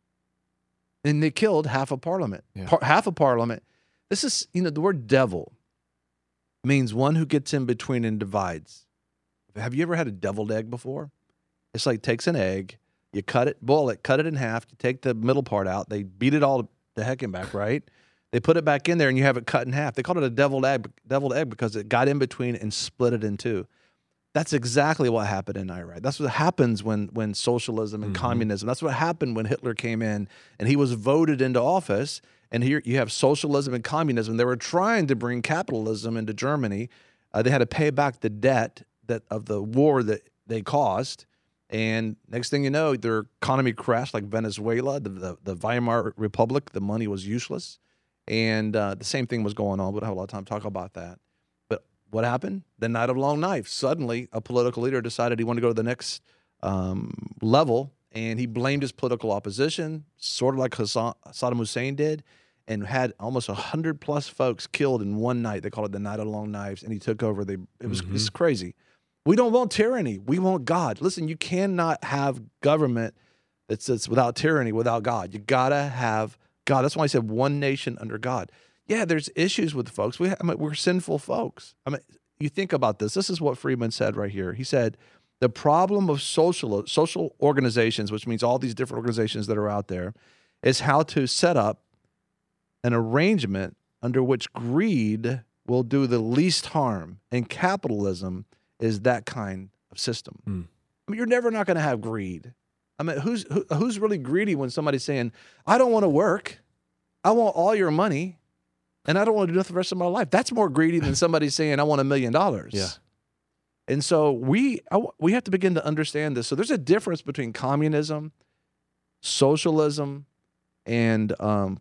Speaker 3: And they killed half of parliament.
Speaker 6: Yeah.
Speaker 3: Par- half of parliament. This is, you know, the word devil means one who gets in between and divides. Have you ever had a deviled egg before? It's like takes an egg, you cut it, boil it, cut it in half, you take the middle part out, they beat it all to heck and back, right? They put it back in there and you have it cut in half. They called it a deviled egg, deviled egg because it got in between and split it in two. That's exactly what happened in Iraq. That's what happens when when socialism and
Speaker 6: Mm-hmm.
Speaker 3: communism. That's what happened when Hitler came in and he was voted into office. And here you have socialism and communism. They were trying to bring capitalism into Germany. Uh, they had to pay back the debt that of the war that they caused. And next thing you know, their economy crashed like Venezuela, the, the, the Weimar Republic. The money was useless. And uh, the same thing was going on. We don't have a lot of time to talk about that. But what happened? The Night of Long Knife. Suddenly, a political leader decided he wanted to go to the next um, level, and he blamed his political opposition, sort of like Hassan, Saddam Hussein did, and had almost one hundred plus folks killed in one night. They call it the Night of Long Knives, and he took over. They, it was
Speaker 6: Mm-hmm.
Speaker 3: It's crazy. We don't want tyranny. We want God. Listen, you cannot have government that's, that's without tyranny, without God. You got to have God. That's why I said one nation under God. Yeah, there's issues with folks. We, I mean, we're sinful folks. I mean, you think about this. This is what Friedman said right here. He said, the problem of social, social organizations, which means all these different organizations that are out there, is how to set up an arrangement under which greed will do the least harm. And capitalism is that kind of system.
Speaker 6: Mm.
Speaker 3: I mean, you're never not going to have greed. I mean, who's who, who's really greedy when somebody's saying, I don't want to work. I want all your money, and I don't want to do nothing the rest of my life. That's more greedy than somebody saying, I want a million dollars.
Speaker 6: Yeah.
Speaker 3: And so we I, we have to begin to understand this. So there's a difference between communism, socialism, and um,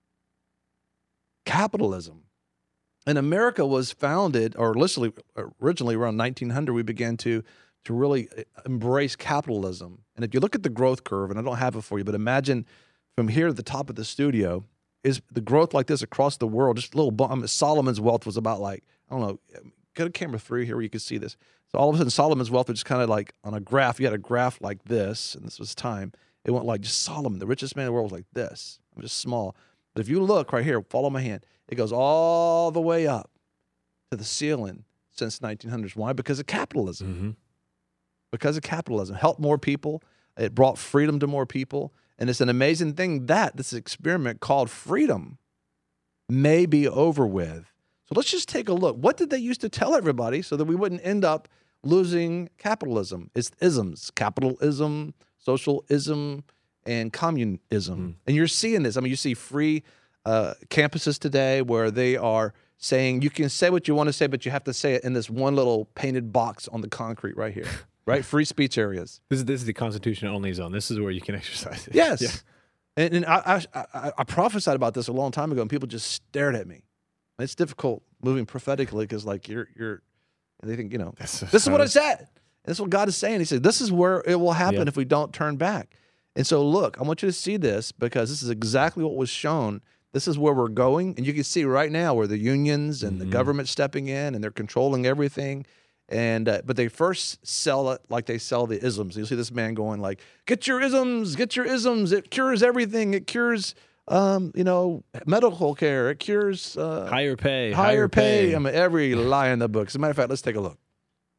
Speaker 3: capitalism. And America was founded, or literally, originally around nineteen hundred, we began to to really embrace capitalism. And if you look at the growth curve, and I don't have it for you, but imagine from here to the top of the studio, is the growth like this across the world, just a little bump. I mean, Solomon's wealth was about like, I don't know, go to camera three here where you can see this. So all of a sudden, Solomon's wealth was just kind of like on a graph. You had a graph like this, and this was time. It went like just Solomon, the richest man in the world, was like this. I'm just small. But if you look right here, follow my hand, it goes all the way up to the ceiling since nineteen hundreds. Why? Because of capitalism. Mm-hmm. Because of capitalism. Helped more people. It brought freedom to more people. And it's an amazing thing that this experiment called freedom may be over with. So let's just take a look. What did they used to tell everybody so that we wouldn't end up losing capitalism? It's isms, capitalism, socialism, and communism. Mm. And you're seeing this. I mean, you see free uh, campuses today where they are saying you can say what you want to say, but you have to say it in this one little painted box on the concrete right here, right? Free speech areas.
Speaker 6: This is, this is the Constitution-only zone. This is where you can exercise it.
Speaker 3: Yes.
Speaker 6: Yeah.
Speaker 3: And, and I, I, I prophesied about this a long time ago, and people just stared at me. It's difficult moving prophetically because, like, you're, you're, they think, you know, this is what I said. And this is what God is saying. He said, this is where it will happen yep. if we don't turn back. And so, look, I want you to see this because this is exactly what was shown. This is where we're going. And you can see right now where the unions and mm-hmm. the government stepping in and they're controlling everything. And uh, but they first sell it like they sell the isms. You'll see this man going like, get your isms, get your isms. It cures everything. It cures, um, you know, medical care. It cures uh,
Speaker 6: higher pay.
Speaker 3: Higher,
Speaker 6: higher
Speaker 3: pay.
Speaker 6: pay.
Speaker 3: I mean, every lie in the book. As a matter of fact, let's take a look.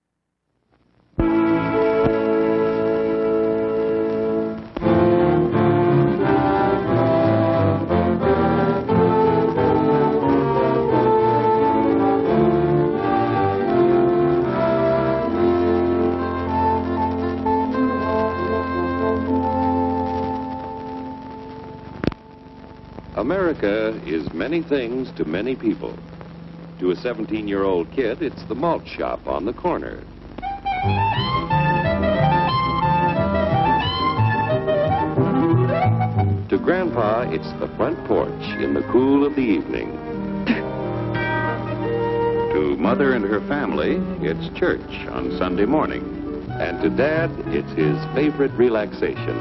Speaker 11: America is many things to many people. To a seventeen-year-old kid, it's the malt shop on the corner. To Grandpa, it's the front porch in the cool of the evening. To Mother and her family, it's church on Sunday morning. And to Dad, it's his favorite relaxation.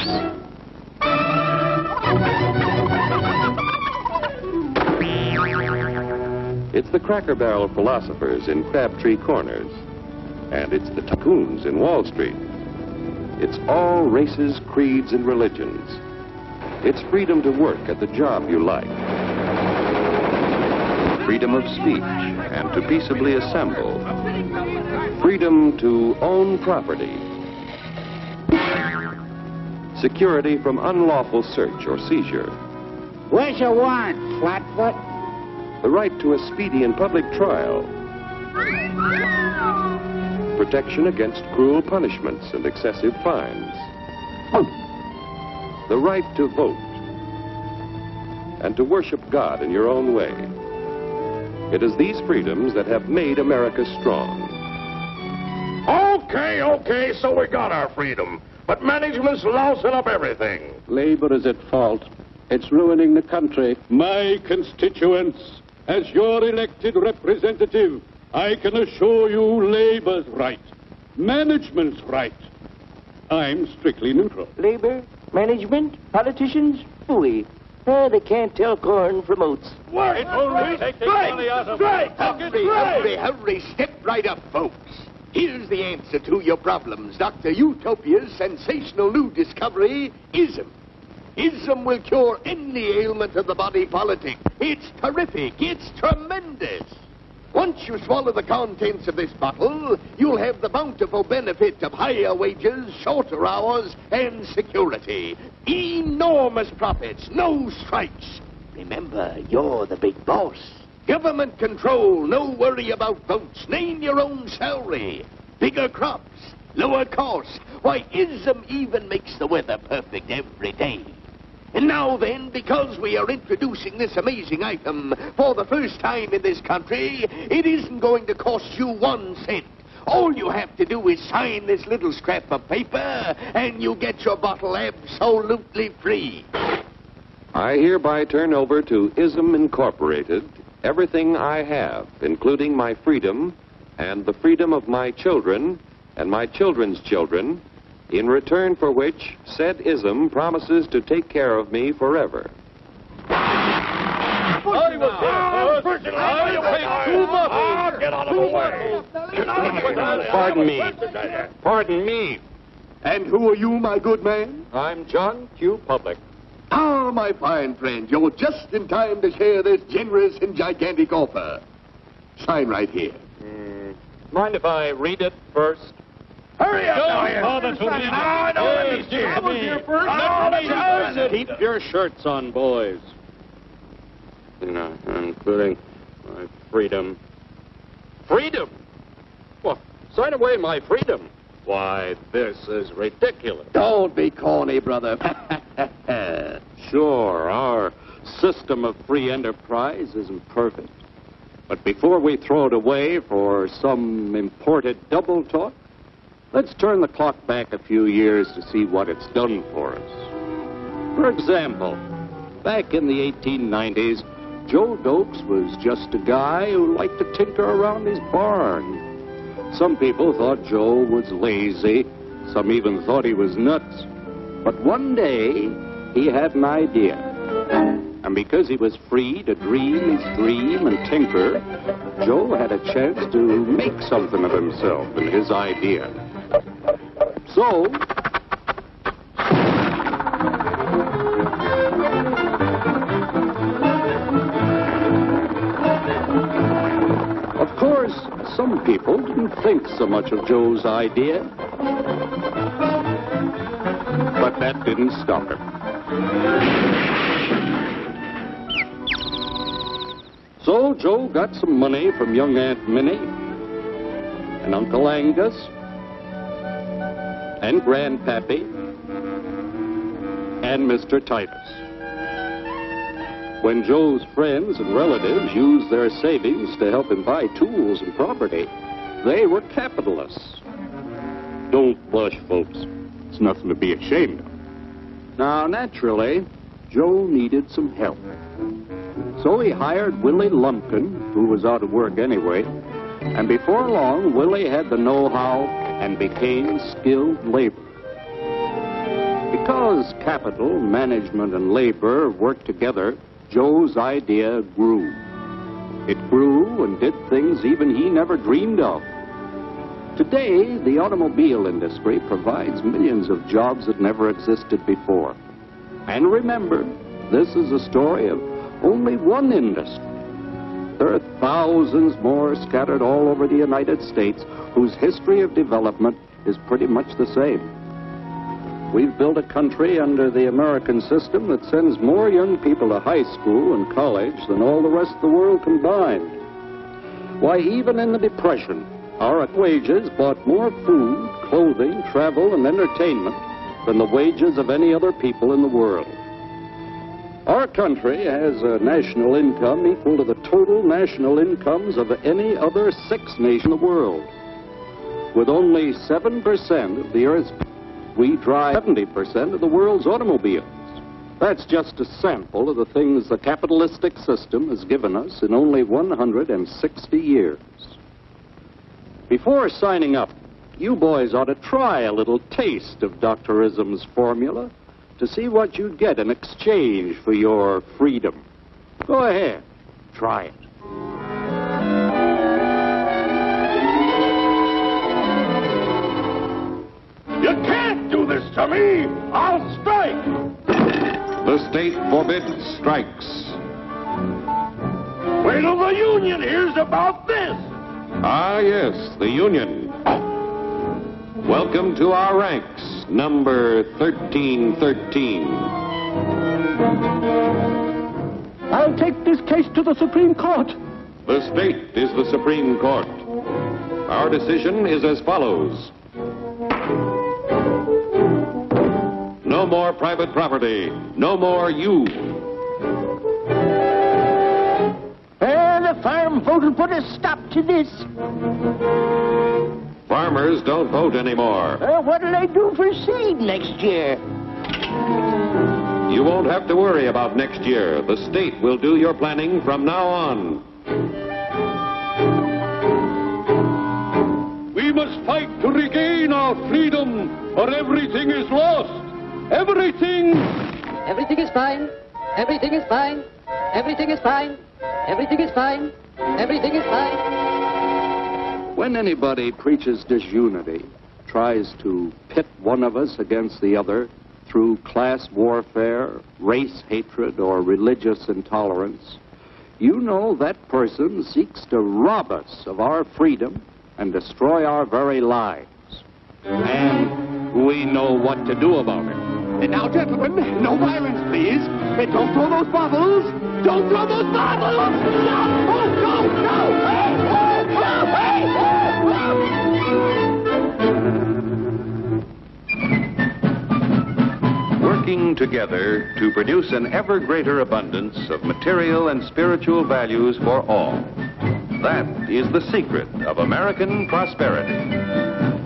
Speaker 11: It's the Cracker Barrel philosophers in Crabtree Corners. And it's the tycoons in Wall Street. It's all races, creeds, and religions. It's freedom to work at the job you like. Freedom of speech and to peaceably assemble. Freedom to own property. Security from unlawful search or seizure.
Speaker 18: Where's your warrant, Flatfoot?
Speaker 11: The right to a speedy and public trial. Protection against cruel punishments and excessive fines. The right to vote. And to worship God in your own way. It is these freedoms that have made America strong.
Speaker 19: Okay, okay, so we got our freedom. But management's lousing up everything.
Speaker 20: Labor is at fault. It's ruining the country.
Speaker 21: My constituents, as your elected representative, I can assure you Labor's right. Management's right. I'm strictly neutral.
Speaker 18: Labor, management, politicians, phooey. Oh, they can't tell corn from oats.
Speaker 19: Work! It's only take the money out of
Speaker 22: Strike! Hurry, hurry, hurry. Step right up, folks. Here's the answer to your problems. Doctor Utopia's sensational new discovery, ISM. ISM will cure any ailment of the body politic. It's terrific. It's tremendous. Once you swallow the contents of this bottle, you'll have the bountiful benefit of higher wages, shorter hours, and security. Enormous profits, no strikes. Remember, you're the big boss. Government control, no worry about votes. Name your own salary. Bigger crops, lower costs. Why, ISM even makes the weather perfect every day. And now then, because we are introducing this amazing item for the first time in this country, it isn't going to cost you one cent. All you have to do is sign this little scrap of paper, and you get your bottle absolutely free.
Speaker 11: I hereby turn over to ISM Incorporated everything I have, including my freedom and the freedom of my children and my children's children, in return for which said ISM promises to take care of me forever.
Speaker 19: I was here first. mercy,
Speaker 21: Oh, you paid two buckles.
Speaker 19: Oh, get out of the way. Get out of the way.
Speaker 21: Pardon me. Pardon me.
Speaker 22: And who are you, my good man?
Speaker 21: I'm John Q. Public.
Speaker 22: Ah, my fine friend, you're just in time to share this generous and gigantic offer. Sign right here.
Speaker 21: Mm, mind if I read it first?
Speaker 19: Hurry up, now, here.
Speaker 21: Oh, that's what we need.
Speaker 19: No, no, let me see.
Speaker 21: I was here
Speaker 19: first. Oh, let me see.
Speaker 21: Keep your shirts on, boys. No, including my freedom. Freedom? Well, sign away my freedom. Why, this is ridiculous.
Speaker 22: Don't be corny, brother.
Speaker 21: Sure, our system of free enterprise isn't perfect. But before we throw it away for some imported double talk, let's turn the clock back a few years to see what it's done for us. For example, back in the eighteen nineties, Joe Dokes was just a guy who liked to tinker around his barn. Some people thought Joe was lazy. Some even thought he was nuts. But one day, he had an idea. And because he was free to dream his dream and tinker, Joe had a chance to make something of himself and his idea. So, of course, some people didn't think so much of Joe's idea. But that didn't stop him. So Joe got some money from young Aunt Minnie and Uncle Angus and Grandpappy and Mister Titus. When Joe's friends and relatives used their savings to help him buy tools and property, they were capitalists. Don't blush, folks. It's nothing to be ashamed of. Now, naturally, Joe needed some help. So he hired Willie Lumpkin, who was out of work anyway, and before long, Willie had the know-how and became skilled labor. Because capital, management, and labor worked together, Joe's idea grew. It grew and did things even he never dreamed of. Today, the automobile industry provides millions of jobs that never existed before. And remember, this is a story of only one industry. There are thousands more scattered all over the United States whose history of development is pretty much the same. We've built a country under the American system that sends more young people to high school and college than all the rest of the world combined. Why, even in the Depression, our wages bought more food, clothing, travel, and entertainment than the wages of any other people in the world. Our country has a national income equal to the total national incomes of any other six nation in the world. With only seven percent of the Earth's people, we drive seventy percent of the world's automobiles. That's just a sample of the things the capitalistic system has given us in only one hundred sixty years. Before signing up, you boys ought to try a little taste of Doctor Ism's formula to see what you'd get in exchange for your freedom. Go ahead, try it.
Speaker 19: You can't do this to me! I'll strike!
Speaker 11: The state forbids strikes.
Speaker 19: Wait till the union hears about this!
Speaker 11: Ah, yes, the union. Welcome to our ranks, number thirteen thirteen.
Speaker 18: I'll take this case to the Supreme Court.
Speaker 11: The state is the Supreme Court. Our decision is as follows. No more private property. No more you.
Speaker 18: Well, the farm vote will put a stop to this.
Speaker 11: Farmers don't vote anymore.
Speaker 18: Uh, what'll they do for seed next year?
Speaker 11: You won't have to worry about next year. The state will do your planning from now on.
Speaker 21: We must fight to regain our freedom, or everything is lost. Everything!
Speaker 1: Everything is fine. Everything is fine. Everything is fine.
Speaker 18: Everything is fine. Everything is fine.
Speaker 21: When anybody preaches disunity, tries to pit one of us against the other through class warfare, race hatred, or religious intolerance, you know that person seeks to rob us of our freedom and destroy our very lives. And we know what to do about it.
Speaker 22: And now, gentlemen, no violence, please. And don't throw those bottles. Don't throw those bottles. No, oh, no, no. Hey, oh, oh, hey, oh, oh.
Speaker 11: Working together to produce an ever greater abundance of material and spiritual values for all. That is the secret of American prosperity.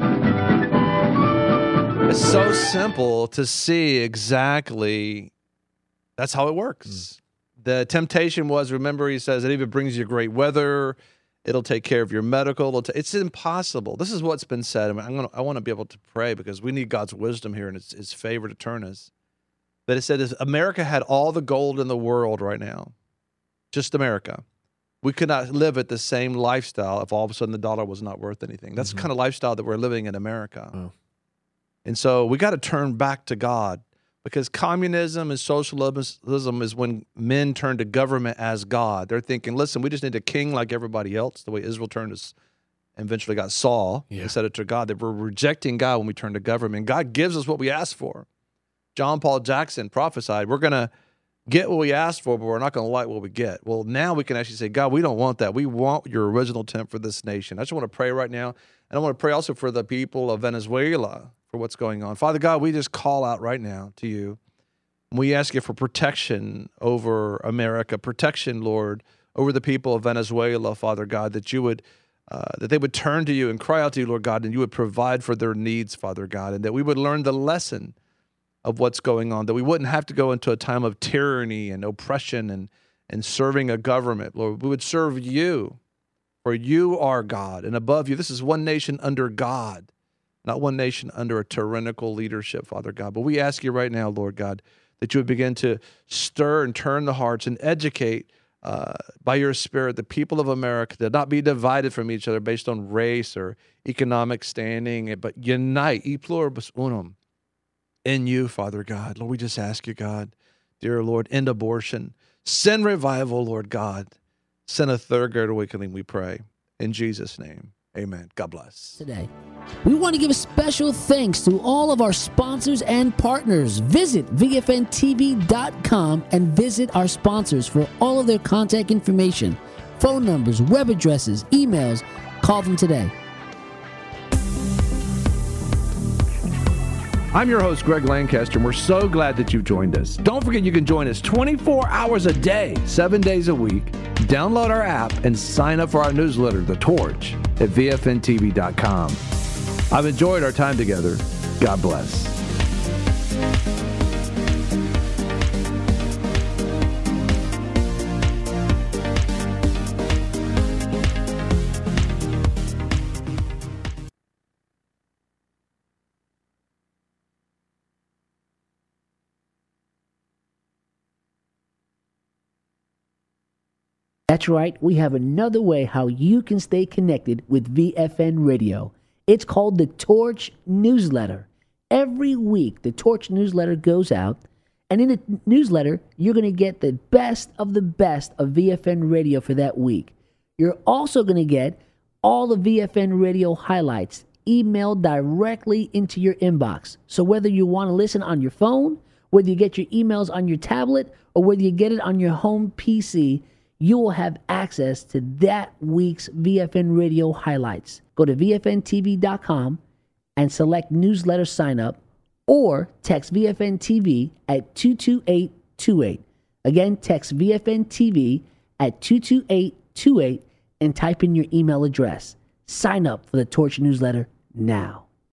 Speaker 3: It's so simple to see exactly that's how it works. Mm. The temptation was, remember, he says, it even brings you great weather. It'll take care of your medical. It'll ta- it's impossible. This is what's been said. I mean, I'm gonna, I want to be able to pray because we need God's wisdom here and his, his favor to turn us. But it said if America had all the gold in the world right now, just America, we could not live at the same lifestyle if all of a sudden the dollar was not worth anything. That's mm-hmm. the kind of lifestyle that we're living in America. Oh. And so we got to turn back to God because communism and socialism is when men turn to government as God. They're thinking, listen, we just need a king like everybody else, the way Israel turned to and eventually got Saul. Yeah. They said it to God. They were rejecting God when we turn to government. God gives us what we ask for. John Paul Jackson prophesied, we're going to get what we asked for, but we're not going to like what we get. Well, now we can actually say, God, we don't want that. We want your original intent for this nation. I just want to pray right now. And I want to pray also for the people of Venezuela, for what's going on. Father God, we just call out right now to you. We ask you for protection over America, protection, Lord, over the people of Venezuela, Father God, that you would, uh, that they would turn to you and cry out to you, Lord God, and you would provide for their needs, Father God, and that we would learn the lesson of what's going on, that we wouldn't have to go into a time of tyranny and oppression and, and serving a government. Lord, we would serve you, for you are God, and above you, this is one nation under God, not one nation under a tyrannical leadership, Father God. But we ask you right now, Lord God, that you would begin to stir and turn the hearts and educate uh, by your Spirit the people of America to not be divided from each other based on race or economic standing, but unite, e pluribus unum, in you, Father God. Lord, we just ask you, God, dear Lord, end abortion. Send revival, Lord God. Send a third great awakening, we pray. In Jesus' name. Amen. God bless.
Speaker 1: Today, we want to give a special thanks to all of our sponsors and partners. Visit V F N T V dot com and visit our sponsors for all of their contact information, phone numbers, web addresses, emails. Call them today.
Speaker 3: I'm your host, Greg Lancaster, and we're so glad that you've joined us. Don't forget you can join us twenty-four hours a day, seven days a week. Download our app and sign up for our newsletter, The Torch, at V F N T V dot com. I've enjoyed our time together. God bless.
Speaker 1: That's right, we have another way how you can stay connected with V F N Radio. It's called the Torch Newsletter. Every week, the Torch Newsletter goes out, and in the newsletter, you're going to get the best of the best of V F N Radio for that week. You're also going to get all the V F N Radio highlights emailed directly into your inbox. So whether you want to listen on your phone, whether you get your emails on your tablet, or whether you get it on your home P C, you will have access to that week's V F N Radio highlights. Go to V F N T V dot com and select newsletter sign up or text V F N T V at two two eight two eight. Again, text V F N T V at two two eight two eight and type in your email address. Sign up for the Torch newsletter now.